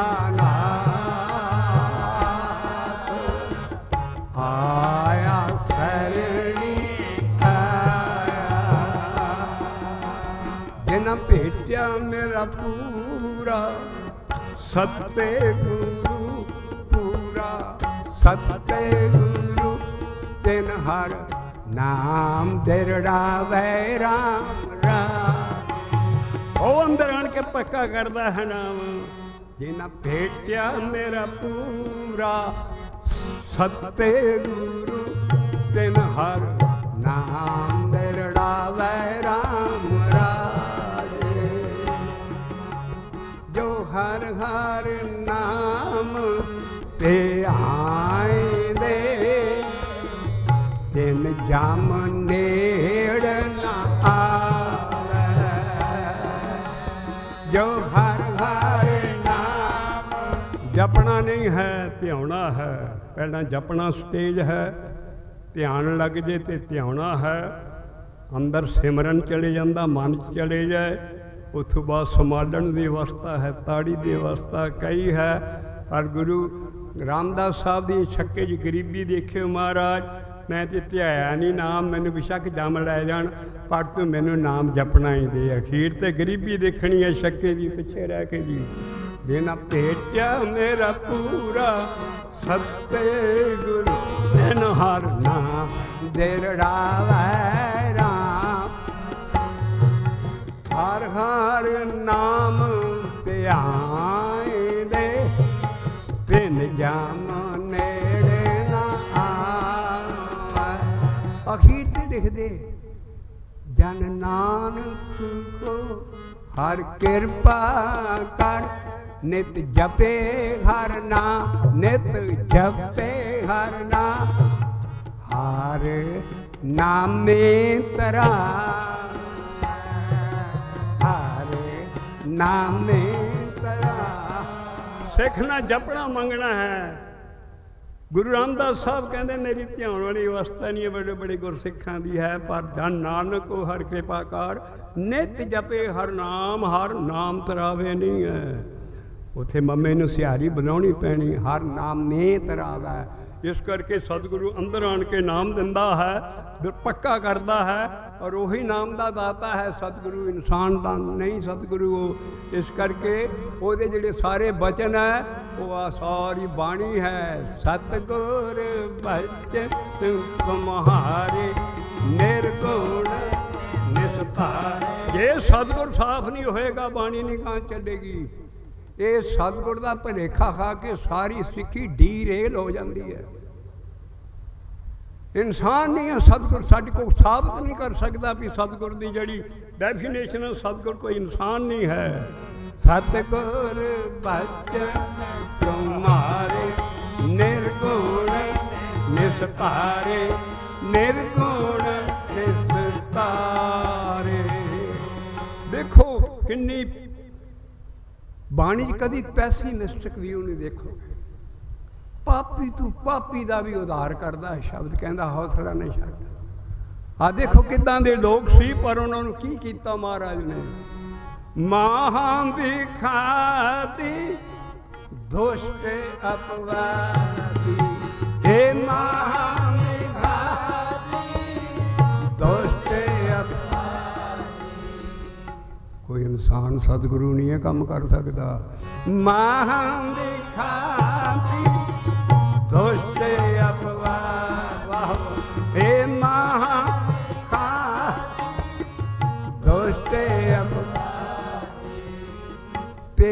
अनाथ आया सरणी जिन भेटिया मेरा पूरा सत्य गुरु पूरा सत्य गुरु तिन हर नाम दिरड़ावे राम राम। ਉਹ ਅੰਦਰ ਆਣ ਕੇ ਪੱਕਾ ਕਰਦਾ ਹੈ ਨਾਮ। जिन भेटिया मेरा पूरा सत्य गुरु तिन हर नाम दिरड़ावे राम राजे। जो हर हर नाम ते आए दे तिन जम नेड़ न आवे। जो हर हर नाम ਜਪਣਾ ਨਹੀਂ ਹੈ ਧਿਆਉਣਾ ਹੈ। ਪਹਿਲਾਂ ਜਪਣਾ ਸਟੇਜ ਹੈ, ਧਿਆਨ ਲੱਗ ਜੇ ਤੇ ਧਿਆਉਣਾ ਹੈ। ਅੰਦਰ ਸਿਮਰਨ ਚਲੇ ਜਾਂਦਾ, ਮਨ 'ਚ ਚਲੇ ਜਾਏ। ਉੱਥੋਂ ਬਾਅਦ ਸੰਭਾਲਣ ਦੀ ਅਵਸਥਾ ਹੈ, ਤਾੜੀ ਦੀ ਅਵਸਥਾ ਕਈ ਹੈ। ਪਰ ਗੁਰੂ ਰਾਮਦਾਸ ਸਾਹਿਬ ਦੀ ਛੱਕੇ 'ਚ ਗਰੀਬੀ ਦੇਖਿਓ ਮਹਾਰਾਜ। ਮੈਂ ਤੇ ਧਿਆਇਆ ਨਹੀਂ ਨਾਮ, ਮੈਨੂੰ ਬੇਸ਼ੱਕ ਜੰਮ ਲੈ ਜਾਣ ਪਰ ਤੂੰ ਮੈਨੂੰ ਨਾਮ ਜਪਣਾ ਹੀ ਦੇ। ਅਖੀਰ ਤੇ ਗਰੀਬੀ ਦੇਖਣੀ ਹੈ ਛੱਕੇ ਦੀ ਪਿੱਛੇ ਰਹਿ ਕੇ ਜੀ। जिन भेटिया मेरा पूरा सत्य गुरु तिन हर नाम दिरड़ावे राम। हर हर नाम ध्यान दे तिन जम नेड़े ना आवे। अखीर ते लिखदे जन नानक को हर कृपा कर नित जपे हर नाम नित जपे हर नाम। हर नामे तरा हर नामे तरा। ਸਿੱਖ ਨਾ ਜਪਣਾ ਮੰਗਣਾ ਹੈ। ਗੁਰੂ ਰਾਮਦਾਸ ਸਾਹਿਬ ਕਹਿੰਦੇ ਮੇਰੀ ਧਿਆਉਣ ਵਾਲੀ ਅਵਸਥਾ ਨਹੀਂ ਹੈ ਬੜੇ ਬੜੇ ਗੁਰਸਿੱਖਾਂ ਦੀ ਹੈ। ਪਰ ਜਨ ਨਾਨਕ ਕੋ ਹਰ ਕਿਰਪਾ ਕਰ ਨਿਤ ਜਪੇ ਹਰ ਨਾਮ ਤਰਾਵੇ ਨਹੀਂ ਹੈ। ਉੱਥੇ ਮੰਮੇ ਨੂੰ ਸਿਹਾਰੀ ਬਣਾਉਣੀ ਪੈਣੀ। ਹਰ ਨਾਮੇ ਤਰਾਵੇ। ਇਸ ਕਰਕੇ ਸਤਿਗੁਰੂ ਅੰਦਰ ਆਣ ਕੇ ਨਾਮ ਦਿੰਦਾ ਹੈ, ਪੱਕਾ ਕਰਦਾ ਹੈ। ਔਰ ਉਹੀ ਨਾਮ ਦਾ ਦਾਤਾ ਹੈ ਸਤਿਗੁਰੂ, ਇਨਸਾਨ ਦਾ ਨਹੀਂ ਸਤਿਗੁਰੂ ਉਹ। ਇਸ ਕਰਕੇ ਉਹਦੇ ਜਿਹੜੇ ਸਾਰੇ ਬਚਨ ਹੈ ਉਹ ਆ ਸਾਰੀ ਬਾਣੀ ਹੈ। ਸਤਿਗੁਰ ਬਚਨ ਤੁਮਹਾਰੇ ਨਿਰਗੁਣ ਨਿਸਤਾਰ। ਜੇ ਸਤਿਗੁਰ ਸਾਫ਼ ਨਹੀਂ ਹੋਏਗਾ ਬਾਣੀ ਨਹੀਂ ਕਾਂ ਚੱਲੇਗੀ। ਇਹ ਸਤਿਗੁਰ ਦਾ ਭੁਲੇਖਾ ਖਾ ਕੇ ਸਾਰੀ ਸਿੱਖੀ ਡੀਰੇਲ ਹੋ ਜਾਂਦੀ ਹੈ। ਇਨਸਾਨ ਨਹੀਂ ਹੈ ਸਤਿਗੁਰ, ਸਾਡੇ ਕੋਲ ਸਾਬਤ ਨਹੀਂ ਕਰ ਸਕਦਾ ਵੀ ਸਤਿਗੁਰ ਦੀ ਜਿਹੜੀ ਡੈਫੀਨੇਸ਼ਨ ਹੈ ਸਤਿਗੁਰ ਕੋਈ ਇਨਸਾਨ ਨਹੀਂ ਹੈ। ਸਤਿਗੁਰ ਬਚਨ ਤੁਮਾਰੇ ਨਿਰਗੁਣ ਨਿਸਤਾਰੇ ਨਿਰਗੁਣ ਨਿਸਤਾਰੇ। ਦੇਖੋ ਕਿੰਨੀ ਬਾਣੀ 'ਚ ਕਦੀ ਪੈਸੀਮਿਸਟਿਕ ਵਿਊ ਨਹੀਂ ਦੇਖੋਗੇ। ਪਾਪੀ ਤੂੰ ਪਾਪੀ ਦਾ ਵੀ ਉਧਾਰ ਕਰਦਾ ਹੈ ਸ਼ਬਦ ਕਹਿੰਦਾ ਹੌਸਲਾ ਨਹੀਂ ਛੱਡ। ਆ ਦੇਖੋ ਕਿੱਦਾਂ ਦੇ ਲੋਕ ਸੀ ਪਰ ਉਹਨਾਂ ਨੂੰ ਕੀ ਕੀਤਾ ਮਹਾਰਾਜ ਨੇ। ਮਾਹਾਂ ਵਿਖਾਤੀ ਦੁਸ਼ਟ ਅਪਵਾਦੀ हे ਮਾਹਾਂ ਵਿਖਾਤੀ ਦੁਸ਼ਟ ਅਪਵਾਦੀ। ਕੋਈ ਇਨਸਾਨ ਸਤਿਗੁਰੂ ਨਹੀਂ ਇਹ ਕੰਮ ਕਰ ਸਕਦਾ। ਮਾਹਾਂ ਵਿਖਾਤੀ ਦੁਸ਼ਟ ਅਪਵਾਦੀ हे ਮਾਹਾਂ ਦੁਸ਼ਟ ਅਪਵਾਦੀ। ਤੇ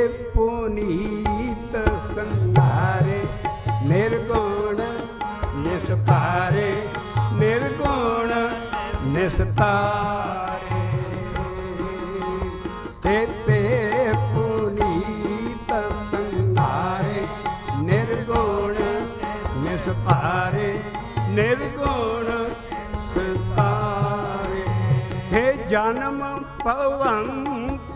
ਪੁਨੀਤ ਸੰਘਾਰੇ ਨਿਰਗੁਣ ਨਿਸਤਾਰੇ ਨਿਰਗੁਣ ਨਿਸਤਾਰੇ। ਤੇ ਪੁਨੀਤ ਸੰਘਾਰੇ ਨਿਰਗੁਣ ਨਿਸਤਾਰੇ ਨਿਰਗੁਣ ਸਿਤਾਰੇ। हे जन्म भवंत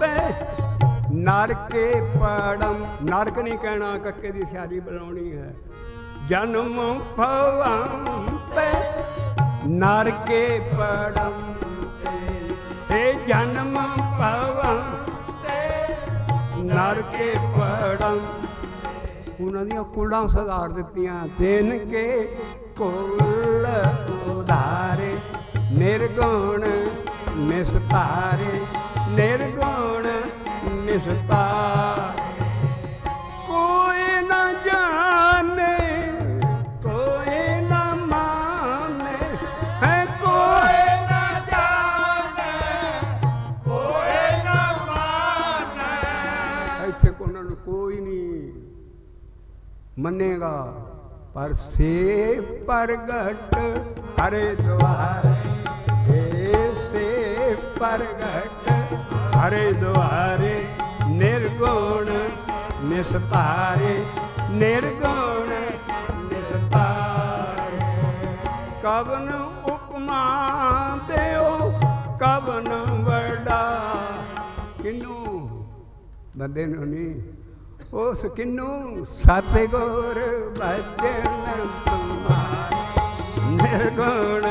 नरके पड़म। नरक नहीं कहना, कक्के की सियारी बनानी है। जन्म भवंते नरके पड़ंते, हे जन्म भवंते नरके पड़ंते। उन्हां दियां कुलां सुधार दित्तियां। तिन के कुल उधारे निर्गुण निस्तारे, निर्गुण निस्तारे। कोई न जाने कोई न माने, है कोई न जाने कोई न माने। ਇੱਥੇ ਉਹਨਾਂ ਨੂੰ ਕੋਈ ਨਹੀਂ ਮੰਨੇਗਾ। ਪਰ ਸੇ ਪ੍ਰਗਟ ਹਰੇ ਦੁਆਰੇ, ਸੇ ਪ੍ਰਗਟ ਹਰੇ ਦੁਆਰੇ, ਨਿਰਗੁਣ ਨਿਸਤਾਰੇ, ਨਿਰਗੁਣ ਨਿਸਤਾਰੇ। ਕਵਨ ਉਪਮਾ ਦਿਓ ਕਵਨ ਵਡਾ, ਕਿਨੂੰ ਬੰਦੇ ਨੂੰ ਨਹੀਂ, ਉਸ ਕਿਨੂੰ ਸਤਿਗੁਰ ਭਜਨ ਤੁਮਾਰੇ, ਨਿਰਗੁਣ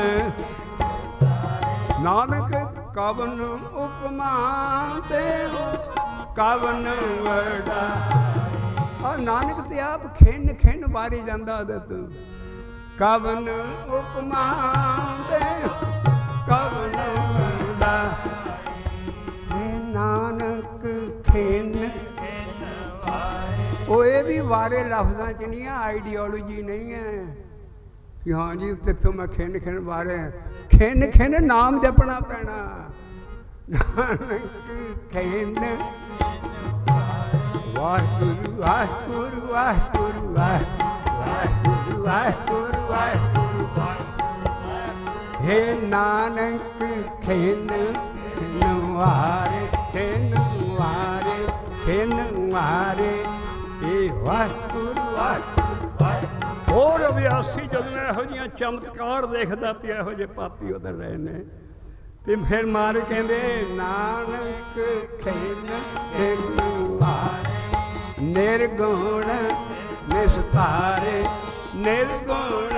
ਨਾਨਕ ਕਵਨ ਉਪਮਾ ਦਿਓ ਕਵਨ ਵਡਾ। ਆ ਨਾਨਕ ਤੇ ਆਪ ਖਿੰਨ ਖਿੰਨ ਵਾਰੀ ਜਾਂਦਾ ਦਤ, ਕਵਨ ਉਪਮਾ ਦੇ ਕਵਨ ਵਡਾ। ਨਾਨਕ ਖਿੰਨ ਉਹ ਇਹ ਵੀ ਵਾਰੇ ਲਫ਼ਜ਼ਾਂ 'ਚ ਨਹੀਂ ਹੈ, ਆਈਡੀਓਲੋਜੀ ਨਹੀਂ ਹੈ ਕਿ ਹਾਂ ਜੀ ਤੇਥੋਂ ਮੈਂ ਖਿੰਨ ਖਿੰਨ ਵਾਰੇ। ਖਿੰਨ ਖਿੰਨ ਨਾਮ ਜਪਣਾ ਪੈਣਾ। ਨਾਨਕ ਖਿੰਨ ਵਾਹਿਗੁਰੂ ਵਾਹਿਗੁਰੂ ਵਾਹਿਗੁਰੂ ਵਾਹਿਗੁਰੂ ਵਾਹਿਗੁਰੂ ਵਾਹਿਗੁਰੂ। ਹੇ ਨਾਨਕ ਖਿੰਨ ਖਿੰਨ ਵਾਰੇ, ਖਿੰਨ ਵਾਰੇ, ਖਿੰਨ ਵਾਰੇ, ਇਹ ਵਾਹਿਗੁਰੂ ਵਾਹਿਗੁਰੂ। ਹੋਰ ਅਭਿਆਸੀ ਜਦੋਂ ਇਹੋ ਜਿਹੀਆਂ ਚਮਤਕਾਰ ਦੇਖਦਾ ਪਿਆ, ਇਹੋ ਜਿਹੇ ਪਾਪੀ ਉਧਰ ਰਹੇ ਨੇ, ਤੇ ਫਿਰ ਮਾਰ ਕਹਿੰਦੇ ਨਾਨਕ ਖਿੰਨ ਖਿੰਨ ਵਾਰੇ, ਨਿਰਗੁਣ ਨਿਸਤਾਰੇ, ਨਿਰਗੁਣ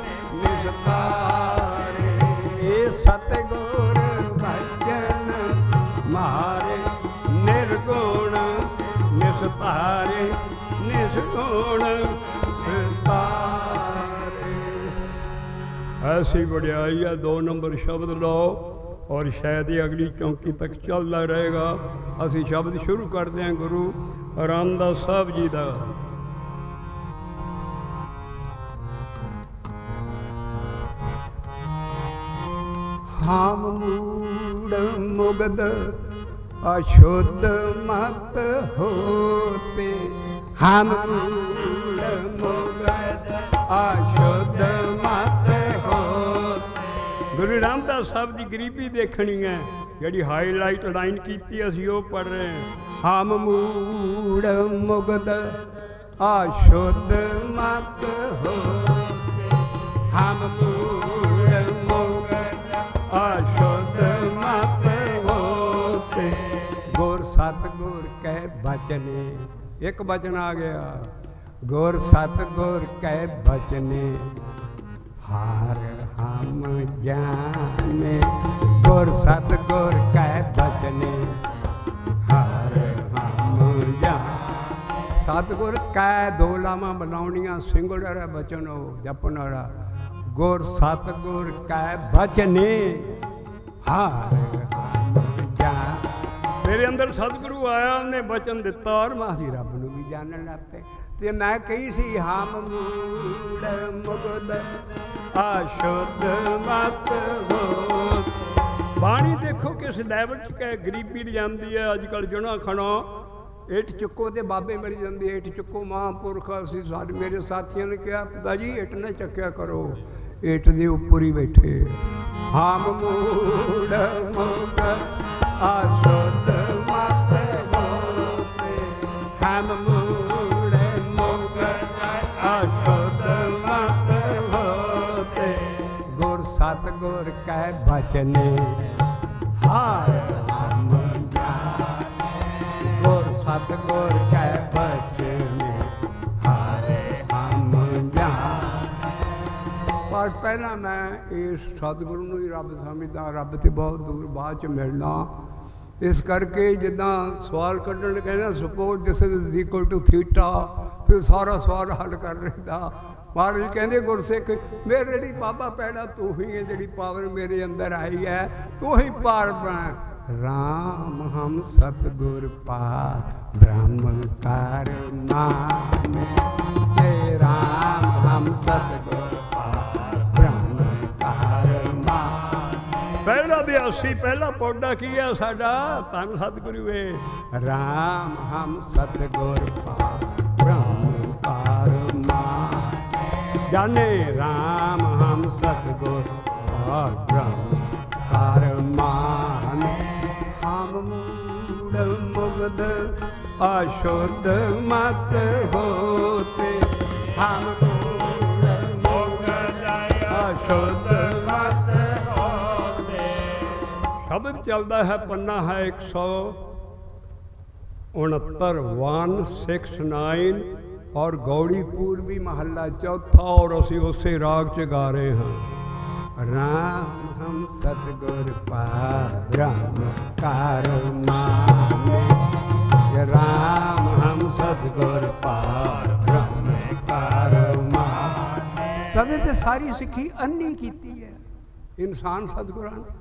ਨਿਸਤਾਰੇ। ਇਹ ਸਤਿਗੁਰ ਭਜਨ ਮਾਰੇ, ਨਿਰਗੁਣ ਨਿਸਤਾਰੇ, ਨਿਸਗੁਣ ਨਿਸਤਾਰੇ। ਐਸੀ ਵਡਿਆਈ ਹੈ। 2 ਨੰਬਰ ਸ਼ਬਦ ਲਓ ਔਰ ਸ਼ਾਇਦ ਇਹ ਅਗਲੀ ਚੌਂਕੀ ਤੱਕ ਚੱਲਦਾ ਰਹੇਗਾ। ਅਸੀਂ ਸ਼ਬਦ ਸ਼ੁਰੂ ਕਰਦੇ ਹਾਂ ਗੁਰੂ ਰਾਮਦਾਸ ਸਾਹਿਬ ਜੀ ਦਾ। ਹਾਮ ਮੂੜ ਮੁਗਦ ਅਸ਼ੁੱਧ ਮਤ ਹੋਤੇ, ਹਾਮ ਮੂੜ ਮੁਗਦ ਅਸ਼ੁੱਧ ਮਤ ਹੋਤੇ। ਗੁਰੂ ਰਾਮਦਾਸ ਸਾਹਿਬ ਦੀ ਗਰੀਬੀ ਦੇਖਣੀ ਹੈ, ਜਿਹੜੀ ਹਾਈਲਾਈਟ ਲਾਈਨ ਕੀਤੀ ਅਸੀਂ ਉਹ ਪੜ੍ਹ ਰਹੇ ਹਾਂ। ਹਾਮ ਮੂੜ ਮੁਗਦ ਅਸ਼ੁੱਧ ਮਤ ਹੋਤੇ, ਹਾਮ ਮੂੜ ਮੁਗਦ ਅਸ਼ੁੱਧ ਮਤ ਹੋਤੇ। ਗੁਰ ਸਤਿਗੁਰ ਕਹਿ ਬਚਨੇ, ਇੱਕ ਬਚਨ ਆ ਗਿਆ, ਗੁਰ ਸਤਿਗੁਰ ਕਹਿ ਬਚਨੇ ਹਾਰ ਹਮ ਜਾਣੇ। ਗੁਰ ਸਤਿਗੁਰ ਕਹਿ ਬਚਨੇ ਹਾਰ ਹਮ ਜਾਣੇ। ਸਤਿਗੁਰ ਕਹਿ ਦੋ ਲਾਵਾਂ ਬਣਾਉਣੀਆਂ, ਸਿੰਗੂਲਰ ਬਚਨ ਉਹ ਜਪਣ ਵਾਲਾ। ਗੁਰ ਸਤਿਗੁਰ ਕਹਿ ਬਚਨੇ ਹਾਰ ਹਮ ਜਾਣੇ। ਮੇਰੇ ਅੰਦਰ ਸਤਿਗੁਰੂ ਆਇਆ, ਉਹਨੇ ਬਚਨ ਦਿੱਤਾ ਔਰ ਮਾਸੀ ਰੱਬ ਨੂੰ ਵੀ ਜਾਣਨ ਲੱਗ ਪਏ। ਤੇ ਮੈਂ ਕਹੀ ਸੀ ਹਮ ਮੂੜ ਮੁਗਦ ਅਸ਼ੁੱਧ ਮਤ ਹੋਤ। ਬਾਣੀ ਦੇਖੋ ਕਿਸ ਲੈਵਲ 'ਚ ਕਹਿ ਗਰੀਬੀ ਲਿਜਾਂਦੀ ਹੈ। ਅੱਜ ਕੱਲ੍ਹ ਜਣਾ ਖਾਣਾ ਇੱਟ ਚੁੱਕੋ ਤੇ ਬਾਬੇ ਮਿਲ ਜਾਂਦੇ, ਇੱਟ ਚੁੱਕੋ ਮਹਾਂਪੁਰਖ। ਅਸੀਂ ਸਾਡੇ ਮੇਰੇ ਸਾਥੀਆਂ ਨੇ ਕਿਹਾ ਪਿਤਾ ਜੀ ਇੱਟ ਨਾ ਚੱਕਿਆ ਕਰੋ, ਇੱਟ ਦੇ ਉੱਪਰ ਹੀ ਬੈਠੇ। ਹਮ ਮੂੜ ਮੁਗਦ ਅਸ਼ੁੱਧ ਮਤ ਹੋਤੇ, ਹਮ ਮੂੜ ਮੁਗਦ ਅਸ਼ੁੱਧ ਮਤ ਹੋਤੇ। ਗੁਰ ਸਤਿਗੁਰ ਕਹਿ ਬਚਨੇ ਹਾਰ ਹਮ ਜਾਣੇ। ਗੁਰ ਸਤਿਗੁਰ ਕਹਿ ਬਚਨੇ ਹਾਰ ਹਮ ਜਾਣੇ। ਪਰ ਪਹਿਲਾਂ ਮੈਂ ਇਸ ਸਤਿਗੁਰੂ ਨੂੰ ਹੀ ਰੱਬ ਸਮਝਦਾ, ਰੱਬ ਤੇ ਬਹੁਤ ਦੂਰ ਬਾਅਦ 'ਚ ਮਿਲਣਾ। ਇਸ ਕਰਕੇ ਜਿੱਦਾਂ ਸਵਾਲ ਕੱਢਣ ਕਹਿੰਦਾ suppose this is equal to theta, ਫਿਰ ਸਾਰਾ ਸਵਾਲ ਹੱਲ ਕਰ ਲੈਂਦਾ। ਮਹਾਰਾਜ ਕਹਿੰਦੇ ਗੁਰਸਿੱਖ ਮੇਰੇ ਜਿਹੜੀ ਬਾਬਾ ਪਹਿਲਾਂ ਤੂੰ ਹੀ ਹੈ, ਜਿਹੜੀ ਪਾਵਰ ਮੇਰੇ ਅੰਦਰ ਆਈ ਹੈ ਤੂੰ ਹੀ ਪਾਰ। ਰਾਮ ਹਮ ਸਤਿਗੁਰ ਪਾਰ ਬ੍ਰਹਮ ਕਾਰ ਨਾਮੇ, हे राम हम सतगुर पार ब्रह्म कार नामे। ਪਹਿਲਾ ਬਿਆਸੀ ਪਹਿਲਾ ਪੌੜਾ ਕੀ ਹੈ ਸਾਡਾ? ਧੰਨ ਸਤਿਗੁਰੂ ਏ। राम हम सतगुर पार ब्रह्म कार नामे, जाने राम हम सतगुर पार ब्रह्म कार नामे। हम मूढ़ मुग्ध अशुद्ध मत होते, हम मूढ़ मुग्ध अशुद्ध मत होते। ਸ਼ਬਦ ਚੱਲਦਾ ਹੈ, ਪੰਨਾ ਹੈ 169 169 ਔਰ ਗੌੜੀ ਪੂਰਬੀ ਮਹੱਲਾ ਚੌਥਾ, ਔਰ ਅਸੀਂ ਉਸੇ ਰਾਗ 'ਚ ਗਾ ਰਹੇ ਹਾਂ। राम हम सतगुर पार ब्रह्म कार नामे, राम हम सतगुर पार ब्रह्म कार नामे। तदे ते सारी सिੱਖੀ ਅੰਨੀ ਕੀਤੀ ਹੈ ਇਨਸਾਨ ਸਤਿਗੁਰਾਂ ਨੇ।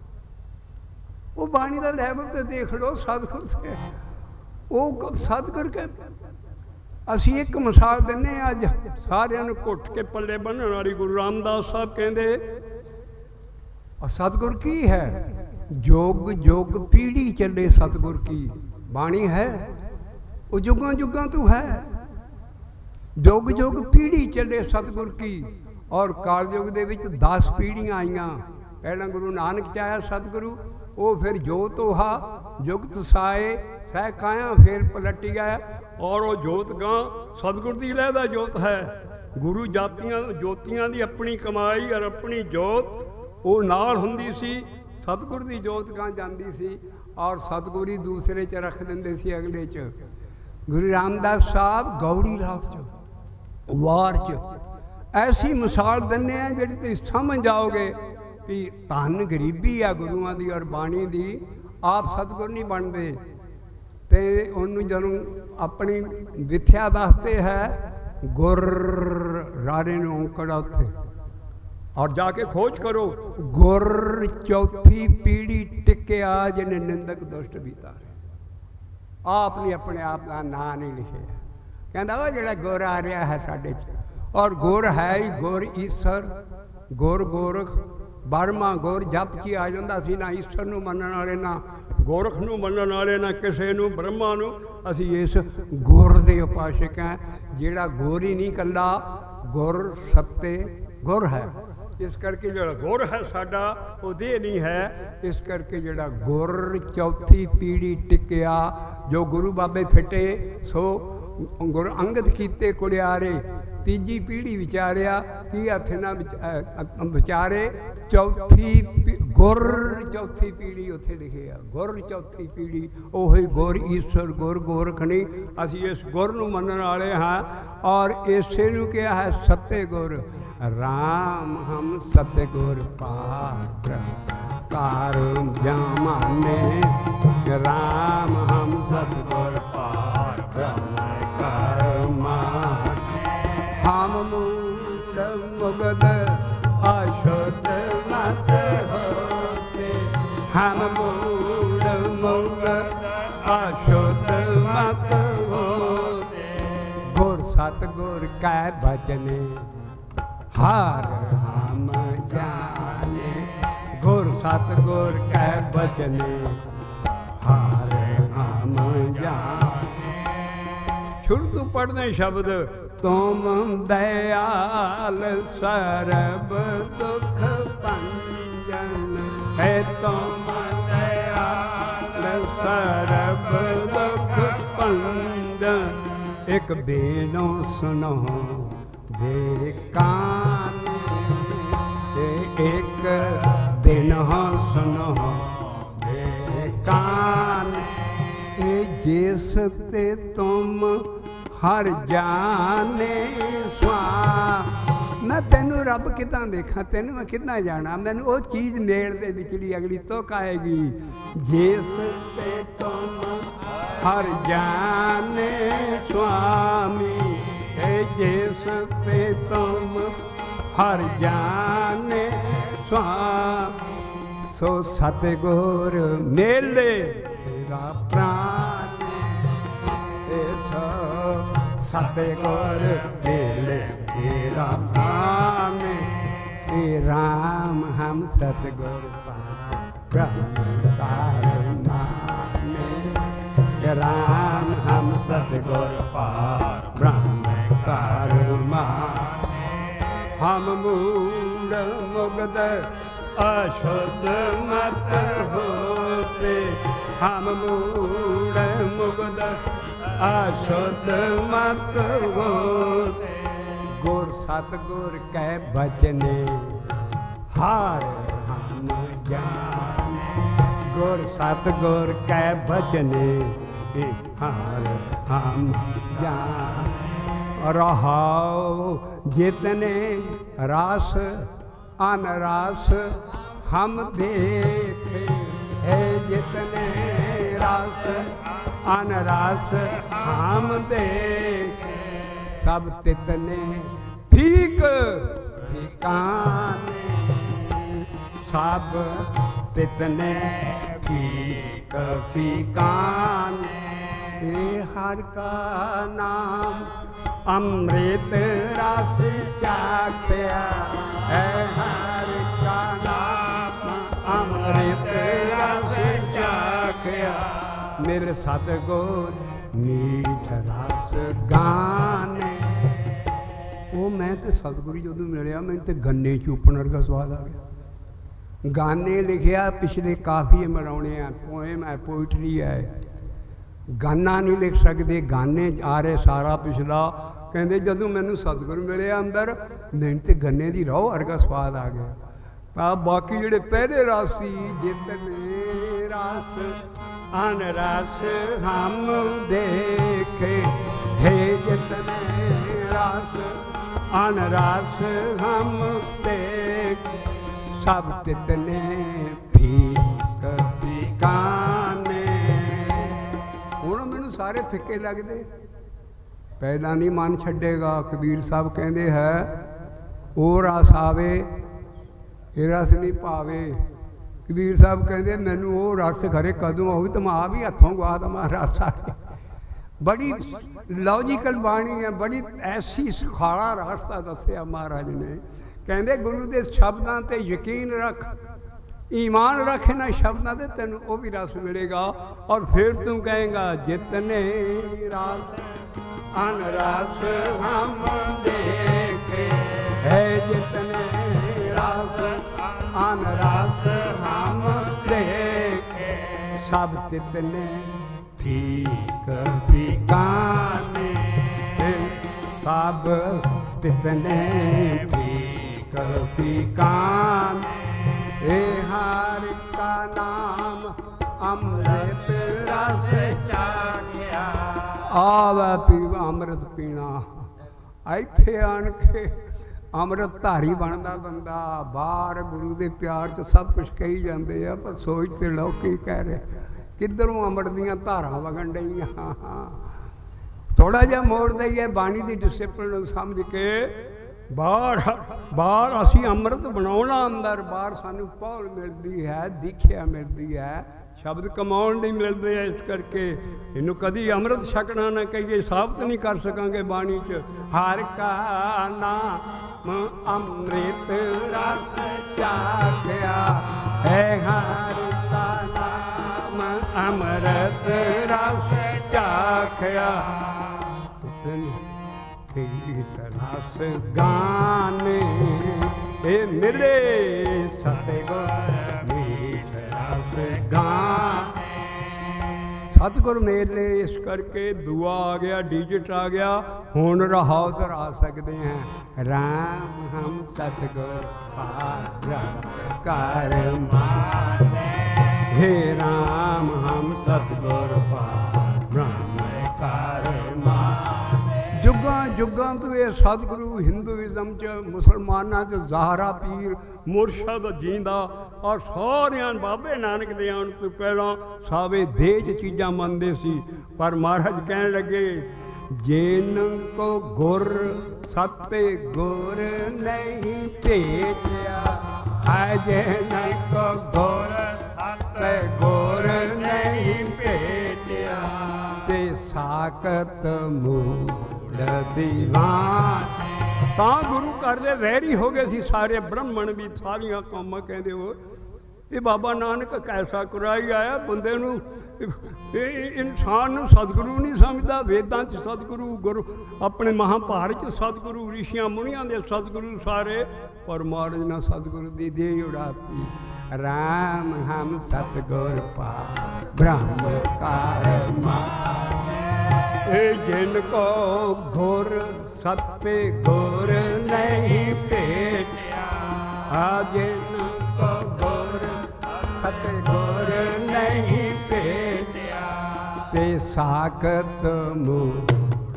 ਉਹ ਬਾਣੀ ਦਾ ਲੈਵਲ ਤੇ ਦੇਖ ਲਓ ਸਤਿਗੁਰ ਤੇ, ਉਹ ਸਤਿਗੁਰ ਕੇ ਅਸੀਂ ਇੱਕ ਮਿਸਾਲ ਦਿੰਦੇ ਹਾਂ ਅੱਜ ਸਾਰਿਆਂ ਨੂੰ ਘੁੱਟ ਕੇ ਪੱਲੇ ਬੰਨ੍ਹਣ ਵਾਲੀ ਗੁਰੂ ਰਾਮਦਾਸ ਸਾਹਿਬ ਕਹਿੰਦੇ सतगुर की है, जोग जोग पीढ़ी चले सतगुर की बाणी है, वो जुगां जुगां तो है। जोग जोग पीढ़ी चले सतगुर की, और कालयुग दे विच 10 पीढ़ियां आईयां। पहला गुरु नानक च आया सतगुरु, वो फिर जोत ओहा जुगत साए सह काया फिर पलटी आया। ਔਰ ਉਹ ਜੋਤ ਗਾਂ ਸਤਿਗੁਰ ਦੀ ਲਹਿਦਾ ਜੋਤ ਹੈ। ਗੁਰੂ ਜਾਤੀਆਂ ਜੋਤੀਆਂ ਦੀ ਆਪਣੀ ਕਮਾਈ ਔਰ ਆਪਣੀ ਜੋਤ ਉਹ ਨਾਲ ਹੁੰਦੀ ਸੀ, ਸਤਿਗੁਰ ਦੀ ਜੋਤ ਗਾਂ ਜਾਂਦੀ ਸੀ, ਔਰ ਸਤਿਗੁਰ ਹੀ ਦੂਸਰੇ 'ਚ ਰੱਖ ਦਿੰਦੇ ਸੀ ਅਗਲੇ 'ਚ। ਗੁਰੂ ਰਾਮਦਾਸ ਸਾਹਿਬ ਗੌੜੀ ਰਾਗ 'ਚ ਵਾਰ 'ਚ ਐਸੀ ਮਿਸਾਲ ਦਿੰਦੇ ਆ ਜਿਹੜੀ ਤੁਸੀਂ ਸਮਝ ਆਓਗੇ ਵੀ ਧੰਨ ਗਰੀਬੀ ਆ ਗੁਰੂਆਂ ਦੀ ਔਰ ਬਾਣੀ ਦੀ। ਆਪ ਸਤਿਗੁਰ ਨਹੀਂ ਬਣਦੇ ਤੇ ਉਹਨੂੰ ਜਦੋਂ ਆਪਣੀ ਵਿਥਿਆ ਦੱਸਦੇ ਹੈ ਗੁਰ ਰਾਰੇ ਨੂੰ ਔਂਕੜਾ ਉੱਥੇ, ਔਰ ਜਾ ਕੇ ਖੋਜ ਕਰੋ। ਗੁਰ ਚੌਥੀ ਪੀੜੀ ਟਿਕਿਆ ਜਿਹਨੇ ਨਿੰਦਕ ਦੁਸ਼ਟ ਬੀਤਾਰੇ। ਆਪ ਨੇ ਆਪਣੇ ਆਪ ਦਾ ਨਾਂ ਨਹੀਂ ਲਿਖਿਆ, ਕਹਿੰਦਾ ਉਹ ਜਿਹੜਾ ਗੁਰ ਆ ਰਿਹਾ ਹੈ ਸਾਡੇ 'ਚ, ਔਰ ਗੁਰ ਹੈ ਹੀ ਗੁਰ ਈਸ਼ਰ, ਗੁਰ ਗੋਰਖ ਬਰਮਾ ਗੁਰ ਜਪ 'ਚ ਆ ਜਾਂਦਾ ਸੀ। ਨਾ ਈਸ਼ਰ ਨੂੰ ਮੰਨਣ ਵਾਲੇ, ਨਾ ਗੋਰਖ ਨੂੰ ਮੰਨਣ ਵਾਲੇ, ਨਾ ਕਿਸੇ ਨੂੰ ਬ੍ਰਹਮਾ ਨੂੰ। ਅਸੀਂ ਇਸ ਗੁਰ ਦੇ ਉਪਾਸ਼ਕ ਹਾਂ, ਜਿਹੜਾ ਗੁਰ ਹੀ ਨਹੀਂ ਇਕੱਲਾ, ਗੁਰ ਸੱਤੇ ਗੁਰ ਹੈ। ਇਸ ਕਰਕੇ ਜਿਹੜਾ ਗੁਰ ਹੈ ਸਾਡਾ ਉਹ ਦੇਹ ਨਹੀਂ ਹੈ। ਇਸ ਕਰਕੇ ਜਿਹੜਾ ਗੁਰ ਚੌਥੀ ਪੀੜੀ ਟਿਕਿਆ, ਜੋ ਗੁਰੂ ਬਾਬੇ ਫਿੱਟੇ ਸੋ ਗੁਰ ਅੰਗਦ ਕੀਤੇ ਕੁੜਿਆਰੇ। ਤੀਜੀ ਪੀੜੀ ਵਿਚਾਰਿਆ ਕੀ ਹੱਥ ਨਾ ਵਿਚਾਰੇ, ਚੌਥੀ ਗੁਰ ਚੌਥੀ ਪੀੜੀ ਉੱਥੇ ਲਿਖਿਆ, ਗੁਰ ਚੌਥੀ ਪੀੜੀ। ਉਹੀ ਗੁਰ ਈਸ਼ਵਰ ਗੁਰ ਗੋਰਖ ਨਹੀਂ। ਅਸੀਂ ਇਸ ਗੁਰ ਨੂੰ ਮੰਨਣ ਵਾਲੇ ਹਾਂ, ਔਰ ਇਸੇ ਨੂੰ ਕਿਹਾ ਹੈ ਸੱਤੇ ਗੁਰ। राम हम सतगुर पार ब्रह्म कार जामाने, राम हम सतगुर पार ब्रह्म कार माने। हम मूढ़ मुग्ध अशुद्ध मत होते, हम मूढ़ मुग्ध अशुद्ध मत होते। गुर सतगुर कै बचने हार हम जाने, गुर सतगुर कै बचने हार हम जाने। शुरू तो पढ़ने शब्द तुम दयाल सरब दुख भंजन है, तुम दयाल सरब दुख भंजन। एक बेनो सुनो दे काने, एक दिन हो सुनो दे काने। जिस ते तुम हर जाने स्वाम मैं तेनू रब किदां देखा, तेनू मैं किदां जाना। मैनू वो चीज़ मेल दे विचड़ी अगली तुक आएगी, जिस ते तुम हर जाने स्वामी, जिस ते तुम हर जाने स्वामी। सो सतगुर मेले तेरा प्राण, सो सतगुर मेले तेरा नाम। हे राम हम सतगुर ब्रह्म कार माने, हे राम हम सतगुर पार ब्रह्म कार माने। हम मूल मुग्ध अशुद्ध मत होते, हम मूल मुग्ध अशुद्ध मत होते। गुर सतगुर कै बचने हार हम जाने, गुर सतगुर कै बचने हार हम जान। रहाओ जितने रास अनरास हम देखे, है जितने रास अनरास हम देखे। सब तितने ठीक ठिकाने, सब तितने ठीक ठिकाने। हर का नाम अमृत रस चाखया है, हर का नाम अमृत रस चाखया। मेरे सतगुर मीठ रस गाने। वो मैं तो सतगुरु जदों मिलिया, मैंने तो गन्ने चूपण वर्गा स्वाद आ गया। गाने लिखिया पिछले काफ़ी मलाने हैं, पोएम है, पोइट्री है, गाना नहीं लिख सकते। गाने आ रहे सारा पिछला। कहते जदों मैनू सतगुरु मिले अंदर, मैंने तो गन्ने की रोह वर्गा स्वाद आ गया। बाकी जोड़े पहले रासी जितने रास अनरस हम देखे, हे जितने रस अनरस हम देखे। सब तितने फीक फीकाने। हुण मैनू सारे फिक्के लगते। पहला नहीं मन छड्डेगा। कबीर साहब कहते है, ओ रस आवे ये रस नहीं पावे। कबीर साहब कहते मैनू वो रस खरे कदों आऊगी, तो मैं आ भी हथों गवा दमा रस आ। बड़ी लॉजिकल बाणी है, बड़ी ऐसी सुखाला रास्ता दसिया महाराज ने। कहते गुरु के शब्दों ते यकीन रख, ईमान रख ना शब्दों से, तेन वो भी रस मिलेगा। और फिर तू कहेगा जितने रस अनरस हम देखे, है जितने रस अनरस हम देखे। सब तितने फीक फीकाने, सब तितने फीक फीकाने। हर का नाम अमृत रस चाखिया। आवे पीवा अमृत पीना। इत्थे आन के अमृत धारी बनता बंदा। बाहर गुरु के प्यार च सब कुछ कही जाते हैं, पर सोचते लो की कह रहे, किधरों अमृत दियाँ धारां वगन डईयां। थोड़ा जिहा मोड़ दईए बाणी की डिसिपलिन समझ के। बाहर असी अमृत बनाना अंदर, बाहर सानू पौल मिलती है, दीख्या मिलती है, शब्द कमाउण नहीं मिलते। इस करके इनू कदी अमृत छकना ना कहिए, साबित नहीं कर सकांगे बाणी च। हर का नाम अमृत रस चाखया, है हर का नाम अमृत रस चाखया। रस गाने मिले सतगुर मीठ रस गाने। सतगुर मेले इस करके दुआ आ गया, डिजिट आ गया। हुण रहाओ तर आ सकते हैं। राम हम सतगुर कर माने, हे राम हम सतगुर ब्रह्म कर माने। जुगा ਯੁੱਗਾਂ ਤੋਂ ਇਹ ਸਤਿਗੁਰੂ ਹਿੰਦੂਇਜ਼ਮ 'ਚ ਮੁਸਲਮਾਨਾਂ 'ਚ ਜ਼ਾਹਰਾ ਪੀਰ ਮੁਰਸ਼ਦ ਜੀਂਦਾ ਔਰ ਸਾਰਿਆਂ ਬਾਬੇ ਨਾਨਕ ਦੇ ਆਉਣ ਤੋਂ ਪਹਿਲਾਂ ਸਾਵੇ ਦੇਹ 'ਚ ਚੀਜ਼ਾਂ ਮੰਨਦੇ ਸੀ। ਪਰ ਮਹਾਰਾਜ ਕਹਿਣ ਲੱਗੇ ਜਿਨ ਕੋ ਗੁਰ ਸਤੇ ਗੁਰ ਨਹੀਂ ਭੇਟਿਆ ਹੈ, ਜਿਨ ਕੋ ਗੁਰ ਸਤੇ ਗੁਰ ਨਹੀਂ ਭੇਟਿਆ ਤੇ ਸਾਕਤ ਮੂੜ ਦੀਵਾਨ। ਤਾਂ ਗੁਰੂ ਘਰ ਦੇ ਵੈਰੀ ਹੋ ਗਏ ਸੀ ਸਾਰੇ ਬ੍ਰਾਹਮਣ ਵੀ, ਸਾਰੀਆਂ ਕੌਮਾਂ ਕਹਿੰਦੇ ਹੋ ਇਹ ਬਾਬਾ ਨਾਨਕ ਕੈਸਾ ਕੁਰਾਈ ਆਇਆ, ਬੰਦੇ ਨੂੰ ਇਹ ਇਨਸਾਨ ਨੂੰ ਸਤਿਗੁਰੂ ਨਹੀਂ ਸਮਝਦਾ। ਵੇਦਾਂ 'ਚ ਸਤਿਗੁਰੂ, ਗੁਰੂ ਆਪਣੇ ਮਹਾਂਭਾਰਤ 'ਚ ਸਤਿਗੁਰੂ, ਰਿਸ਼ੀਆਂ ਮੁਨੀਆਂ ਦੇ ਸਤਿਗੁਰੂ ਸਾਰੇ, ਪਰ ਮਹਾਰਾਜ ਨੇ ਸਤਿਗੁਰੂ ਦੀ ਦੇਹ ਉਡਾਤੀ। ਰਾਮ ਹਮ ਸਤਿਗੁਰ ਪਾ ਬ੍ਰਹਮ ਕਾਰ ਮਾਰੇ, ਜਿਨ ਕੋ ਗੁਰ ਸਤੇ ਗੁਰ ਨਹੀਂ ਭੇਟਿਆ, ਆ ਜਿਨ ਕੋ ਗੁਰ ਸਤੇ ਗੁਰ ਨਹੀਂ ਭੇਟਿਆ ਤੇ ਸਾਕਤ ਮੂੜ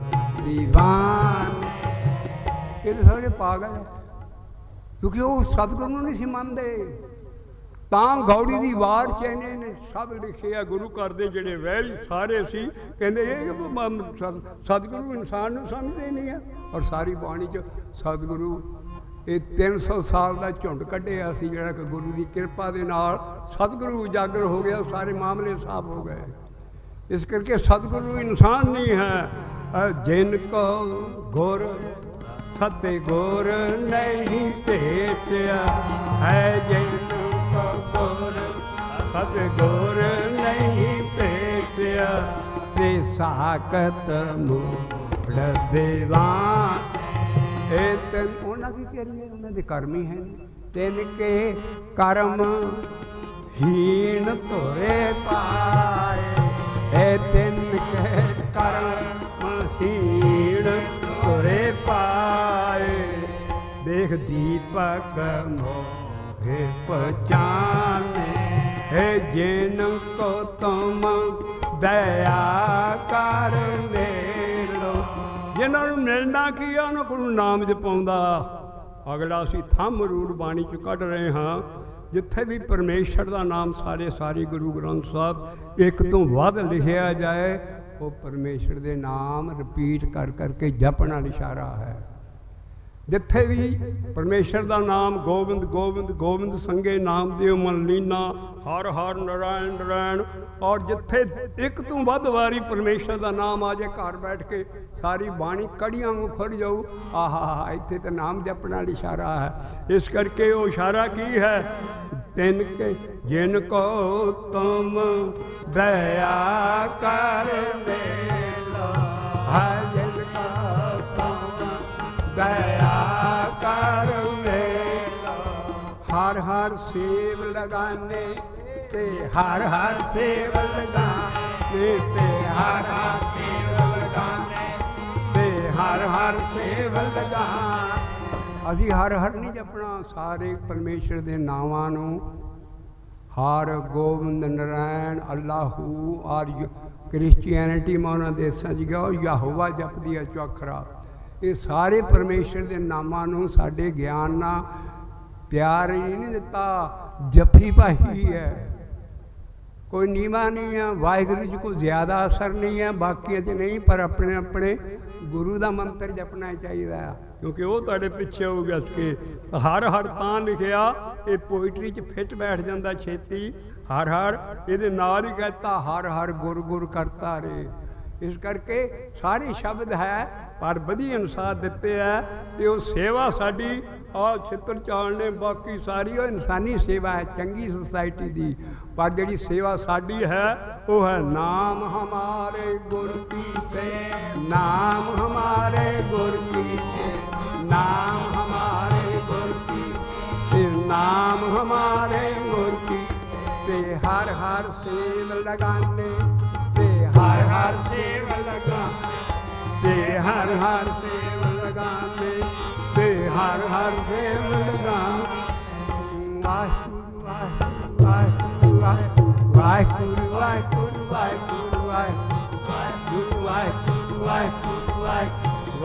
ਦੀਵਾਨ। ਇਹ ਸਾਰੇ ਪਾਗਲ ਹੈ ਕਿਉਂਕਿ ਉਹ ਸਤਿਗੁਰੂ ਨੂੰ ਨਹੀਂ ਸੀ ਮੰਨਦੇ। ਤਾਂ ਗੌੜੀ ਦੀ ਵਾਰ ਚ ਇਹਨੇ ਨੇ ਸਭ ਲਿਖਿਆ, ਗੁਰੂ ਘਰ ਦੇ ਜਿਹੜੇ ਵੈਰੀ ਸਾਰੇ ਸੀ ਕਹਿੰਦੇ ਇਹ ਸਤਿਗੁਰੂ ਇਨਸਾਨ ਨੂੰ ਸਮਝਦੇ ਨਹੀਂ ਆ। ਔਰ ਸਾਰੀ ਬਾਣੀ 'ਚ ਸਤਿਗੁਰੂ ਇਹ 300 ਸਾਲ ਦਾ ਝੁੰਡ ਕੱਢਿਆ ਸੀ ਜਿਹੜਾ ਕਿ ਗੁਰੂ ਦੀ ਕਿਰਪਾ ਦੇ ਨਾਲ ਸਤਿਗੁਰੂ ਉਜਾਗਰ ਹੋ ਗਿਆ, ਸਾਰੇ ਮਾਮਲੇ ਸਾਫ਼ ਹੋ ਗਏ। ਇਸ ਕਰਕੇ ਸਤਿਗੁਰੂ ਇਨਸਾਨ ਨਹੀਂ ਹੈ। ਜਿਨ ਕੋ ਗੁਰ ਸਤੇ ਗੁਰ ਨਹੀਂ ਭੇਟਿਆ ਹੈ, ਜਿਨ ਕੋ ਗੁਰ ਸਤੇ ਗੁਰ ਨਹੀਂ ਭੇਟਿਆ ਤੇ ਸਾਕਤ ਮੂੜ ਦੀਵਾਨ। ਇਹ ਤਿੰਨ ਉਹਨਾਂ ਦੀ ਤੇਰੀ ਹੈ, ਉਹਨਾਂ ਦੇ ਕਰਮ ਹੀ ਹੈ। ਤਿੰਨ ਕੇ ਕਰਮ ਹੀਣ ਧੋਰੇ ਪਾਏ, ਇਹ ਤਿੰਨ ਕੇ ਕਰਮ ਹੀਣ ਧੋਰੇ ਪਾਏ। ਦੇਖ ਦੀਪਕ ਮੋਹਿ ਪਛਾਨੇ, ਇਹ ਜਿਨ ਕੋ ਤੁਮ ਦਇਆ ਕਰ ਮੇਲੋ। ਜਿਨ੍ਹਾਂ ਨੂੰ ਮਿਲਣਾ ਕੀ ਆ ਉਹਨਾਂ ਕੋਲ ਨਾਮ ਜਪਾਉਂਦਾ। ਅਗਲਾ ਅਸੀਂ ਥੰਮ ਰੂੜ ਬਾਣੀ 'ਚ ਕੱਢ ਰਹੇ ਹਾਂ, ਜਿੱਥੇ ਵੀ ਪਰਮੇਸ਼ਰ ਦਾ ਨਾਮ ਸਾਰੇ ਗੁਰੂ ਗ੍ਰੰਥ ਸਾਹਿਬ ਇੱਕ ਤੋਂ ਵੱਧ ਲਿਖਿਆ ਜਾਏ, ਉਹ ਪਰਮੇਸ਼ਰ ਦੇ ਨਾਮ ਰਿਪੀਟ ਕਰ ਕਰਕੇ ਜਪਣ ਵਾਲੀ ਇਸ਼ਾਰਾ ਹੈ। ਜਿੱਥੇ ਵੀ ਪਰਮੇਸ਼ਰ ਦਾ ਨਾਮ ਗੋਬਿੰਦ ਗੋਬਿੰਦ ਗੋਬਿੰਦ ਸੰਗੇ ਨਾਮਦੇਵ ਮਨਲੀਨਾ ਹਰ ਹਰ ਨਾਰਾਇਣ ਨਾਰਾਇਣ, ਔਰ ਜਿੱਥੇ ਇੱਕ ਤੋਂ ਵੱਧ ਵਾਰੀ ਪਰਮੇਸ਼ਰ ਦਾ ਨਾਮ ਆ ਜਾਏ ਘਰ ਬੈਠ ਕੇ ਸਾਰੀ ਬਾਣੀ ਕੜੀਆਂ ਨੂੰ ਖੁੱਲ ਜਾਊ। ਆਹਾ ਇੱਥੇ ਤਾਂ ਨਾਮ ਜਪਣ ਵਾਲੀ ਇਸ਼ਾਰਾ ਹੈ। ਇਸ ਕਰਕੇ ਉਹ ਇਸ਼ਾਰਾ ਕੀ ਹੈ? ਤਿੰਨ ਕੇ ਜਿਨ ਕੋ ਤੁਮ ਦਇਆ ਕਰ ਮੇਲੋ, ਜਿਨ ਕੋ ਤੁਮ ਦਇਆ ਕਰ ਮੇਲੋ। ਹਰ ਹਰ ਸੇਵ ਲਗਾਨੇ ਤੇ ਹਰ ਹਰ ਸੇਵ ਲਗਾਨੇ ਤੇ ਹਰ ਹਰ ਸੇਵ ਲਗਾਨੇ ਤੇ ਹਰ ਹਰ ਸੇਵ ਲਗਾਨੇ। ਅਸੀਂ ਹਰ ਹਰ ਨਹੀਂ ਜਪਣਾ, ਸਾਰੇ ਪਰਮੇਸ਼ਰ ਦੇ ਨਾਵਾਂ ਨੂੰ ਹਰ ਗੋਬਿੰਦ ਨਾਰਾਇਣ ਅੱਲਾਹੂ ਔਰ ਕ੍ਰਿਸਚੀਅਨਿਟੀ ਮੈਂ ਉਹਨਾਂ ਦੇਸਾਂ 'ਚ ਗਿਆ ਯਹੋਵਾ ਜਪਦੀ ਹੈ ਚੌਖਰਾ। ਇਹ ਸਾਰੇ ਪਰਮੇਸ਼ਰ ਦੇ ਨਾਮਾਂ ਨੂੰ ਸਾਡੇ ਗਿਆਨ ਨਾਲ ਪਿਆਰ ਹੀ ਨਹੀਂ ਦਿੱਤਾ, ਜੱਫੀ ਪਾਈ ਹੈ। ਕੋਈ ਨੀਵਾਂ ਨਹੀਂ ਹੈ, ਵਾਹਿਗੁਰੂ ਜੀ ਕੋਈ ਜ਼ਿਆਦਾ ਅਸਰ ਨਹੀਂ ਹੈ, ਬਾਕੀਆਂ 'ਚ ਨਹੀਂ, ਪਰ ਆਪਣੇ ਆਪਣੇ ਗੁਰੂ ਦਾ ਮੰਤਰ ਜਪਣਾ ਚਾਹੀਦਾ ਕਿਉਂਕਿ ਉਹ ਤੁਹਾਡੇ ਪਿੱਛੇ ਹੋ ਗਿਆ ਕਿ ਹਰ ਹਰ ਤਾਂ ਲਿਖਿਆ, ਇਹ ਪੋਇਟਰੀ 'ਚ ਫਿੱਟ ਬੈਠ ਜਾਂਦਾ ਛੇਤੀ। ਹਰ ਹਰ ਇਹਦੇ ਨਾਲ ਹੀ ਕਹਿਤਾ ਹਰ ਹਰ ਗੁਰ ਗੁਰ ਕਰਤਾ ਰੇ। ਇਸ ਕਰਕੇ ਸਾਰੇ ਸ਼ਬਦ ਹੈ ਪਰ ਵਧੀਆ ਅਨੁਸਾਰ ਦਿੱਤੇ ਹੈ ਤੇ ਉਹ ਸੇਵਾ ਸਾਡੀ ਆ ਛਿੱਤਰ ਚਾਲਣੇ, ਬਾਕੀ ਸਾਰੀ ਉਹ ਇਨਸਾਨੀ ਸੇਵਾ ਹੈ ਚੰਗੀ ਸੁਸਾਇਟੀ ਦੀ। ਪਰ ਜਿਹੜੀ ਸੇਵਾ ਸਾਡੀ ਹੈ ਉਹ ਹੈ ਨਾਮ ਹਮਾਰੇ ਗੁਰ ਕੀ ਸੇ, ਨਾਮ ਹਮਾਰੇ ਗੁਰ ਕੀ ਸੇ, ਨਾਮ ਹਮਾਰੇ ਗੁਰ ਕੀ ਤੇ ਨਾਮ ਹਮਾਰੇ ਗੁਰ ਕੀ ਤੇ ਹਰ ਹਰ ਸੇਵ ਲਗਾਨੇ ਤੇ ਹਰ ਹਰ ਸੇਵ ਲਗਾਨੇ ਤੇ ਹਰ ਹਰ ਸੇਵ ਲਗਾਨੇ ਤੇ ਹਰ ਹਰ ਸੇਵ ਲਗਾਨੇ। ਵਾਹਿਗੁਰੂ ਵਾਹਿਗੁਰੂ ਵਾਹਿਗੁਰੂ ਵਾਹਿਗੁਰੂ ਵਾਹਿਗੁਰੂ ਵਾਹਿਗੁਰੂ ਵਾਹਿਗੁਰੂ ਵਾਹਿਗੁਰੂ ਵਾਹਿਗੁਰੂ ਵਾਹਿਗੁਰੂ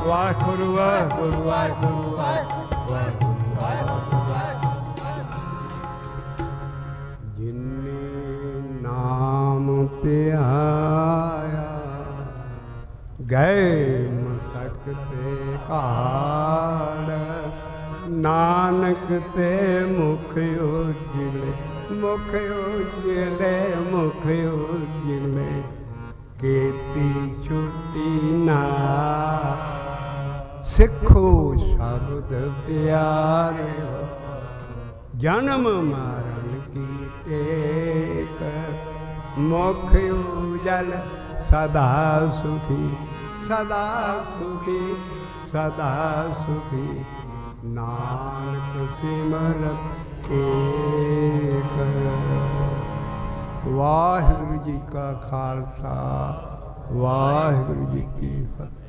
ਵਾਹਿਗੁਰੂ ਵਾਹਿਗੁਰੂ ਵਾਹਿਗੁਰੂ ਵਾਹਿਗੁਰੂ ਜਿਨੇ ਨਾਮ ਧਿਆਇਆ ਗਏ ਮਸਕ ਤੇ ਘਾੜ ਨਾਨਕ ਤੇ ਮੁਖ ਉਜਲੇ ਮੁਖ ਉਜਲੇ ਮੁਖ ਉਜਲੇ ਕੀਤੀ ਛੁੱਟੀ ਨਾ ਸਿੱਖੋ ਸ਼ਬਦ ਪਿਆਰੇ ਜਨਮ ਮਾਰਨ ਕੀ ਟੇਕ ਮੁਖ ਉਜਲ ਸਦਾ ਸੁਖੀ ਸਦਾ ਸੁਖੀ ਸਦਾ ਸੁਖੀ ਨਾਨਕ ਸਿਮਰਤ ਏਕ। ਵਾਹਿਗੁਰੂ ਜੀ ਕਾ ਖਾਲਸਾ ਵਾਹਿਗੁਰੂ ਜੀ ਕੀ ਫਤਿਹ।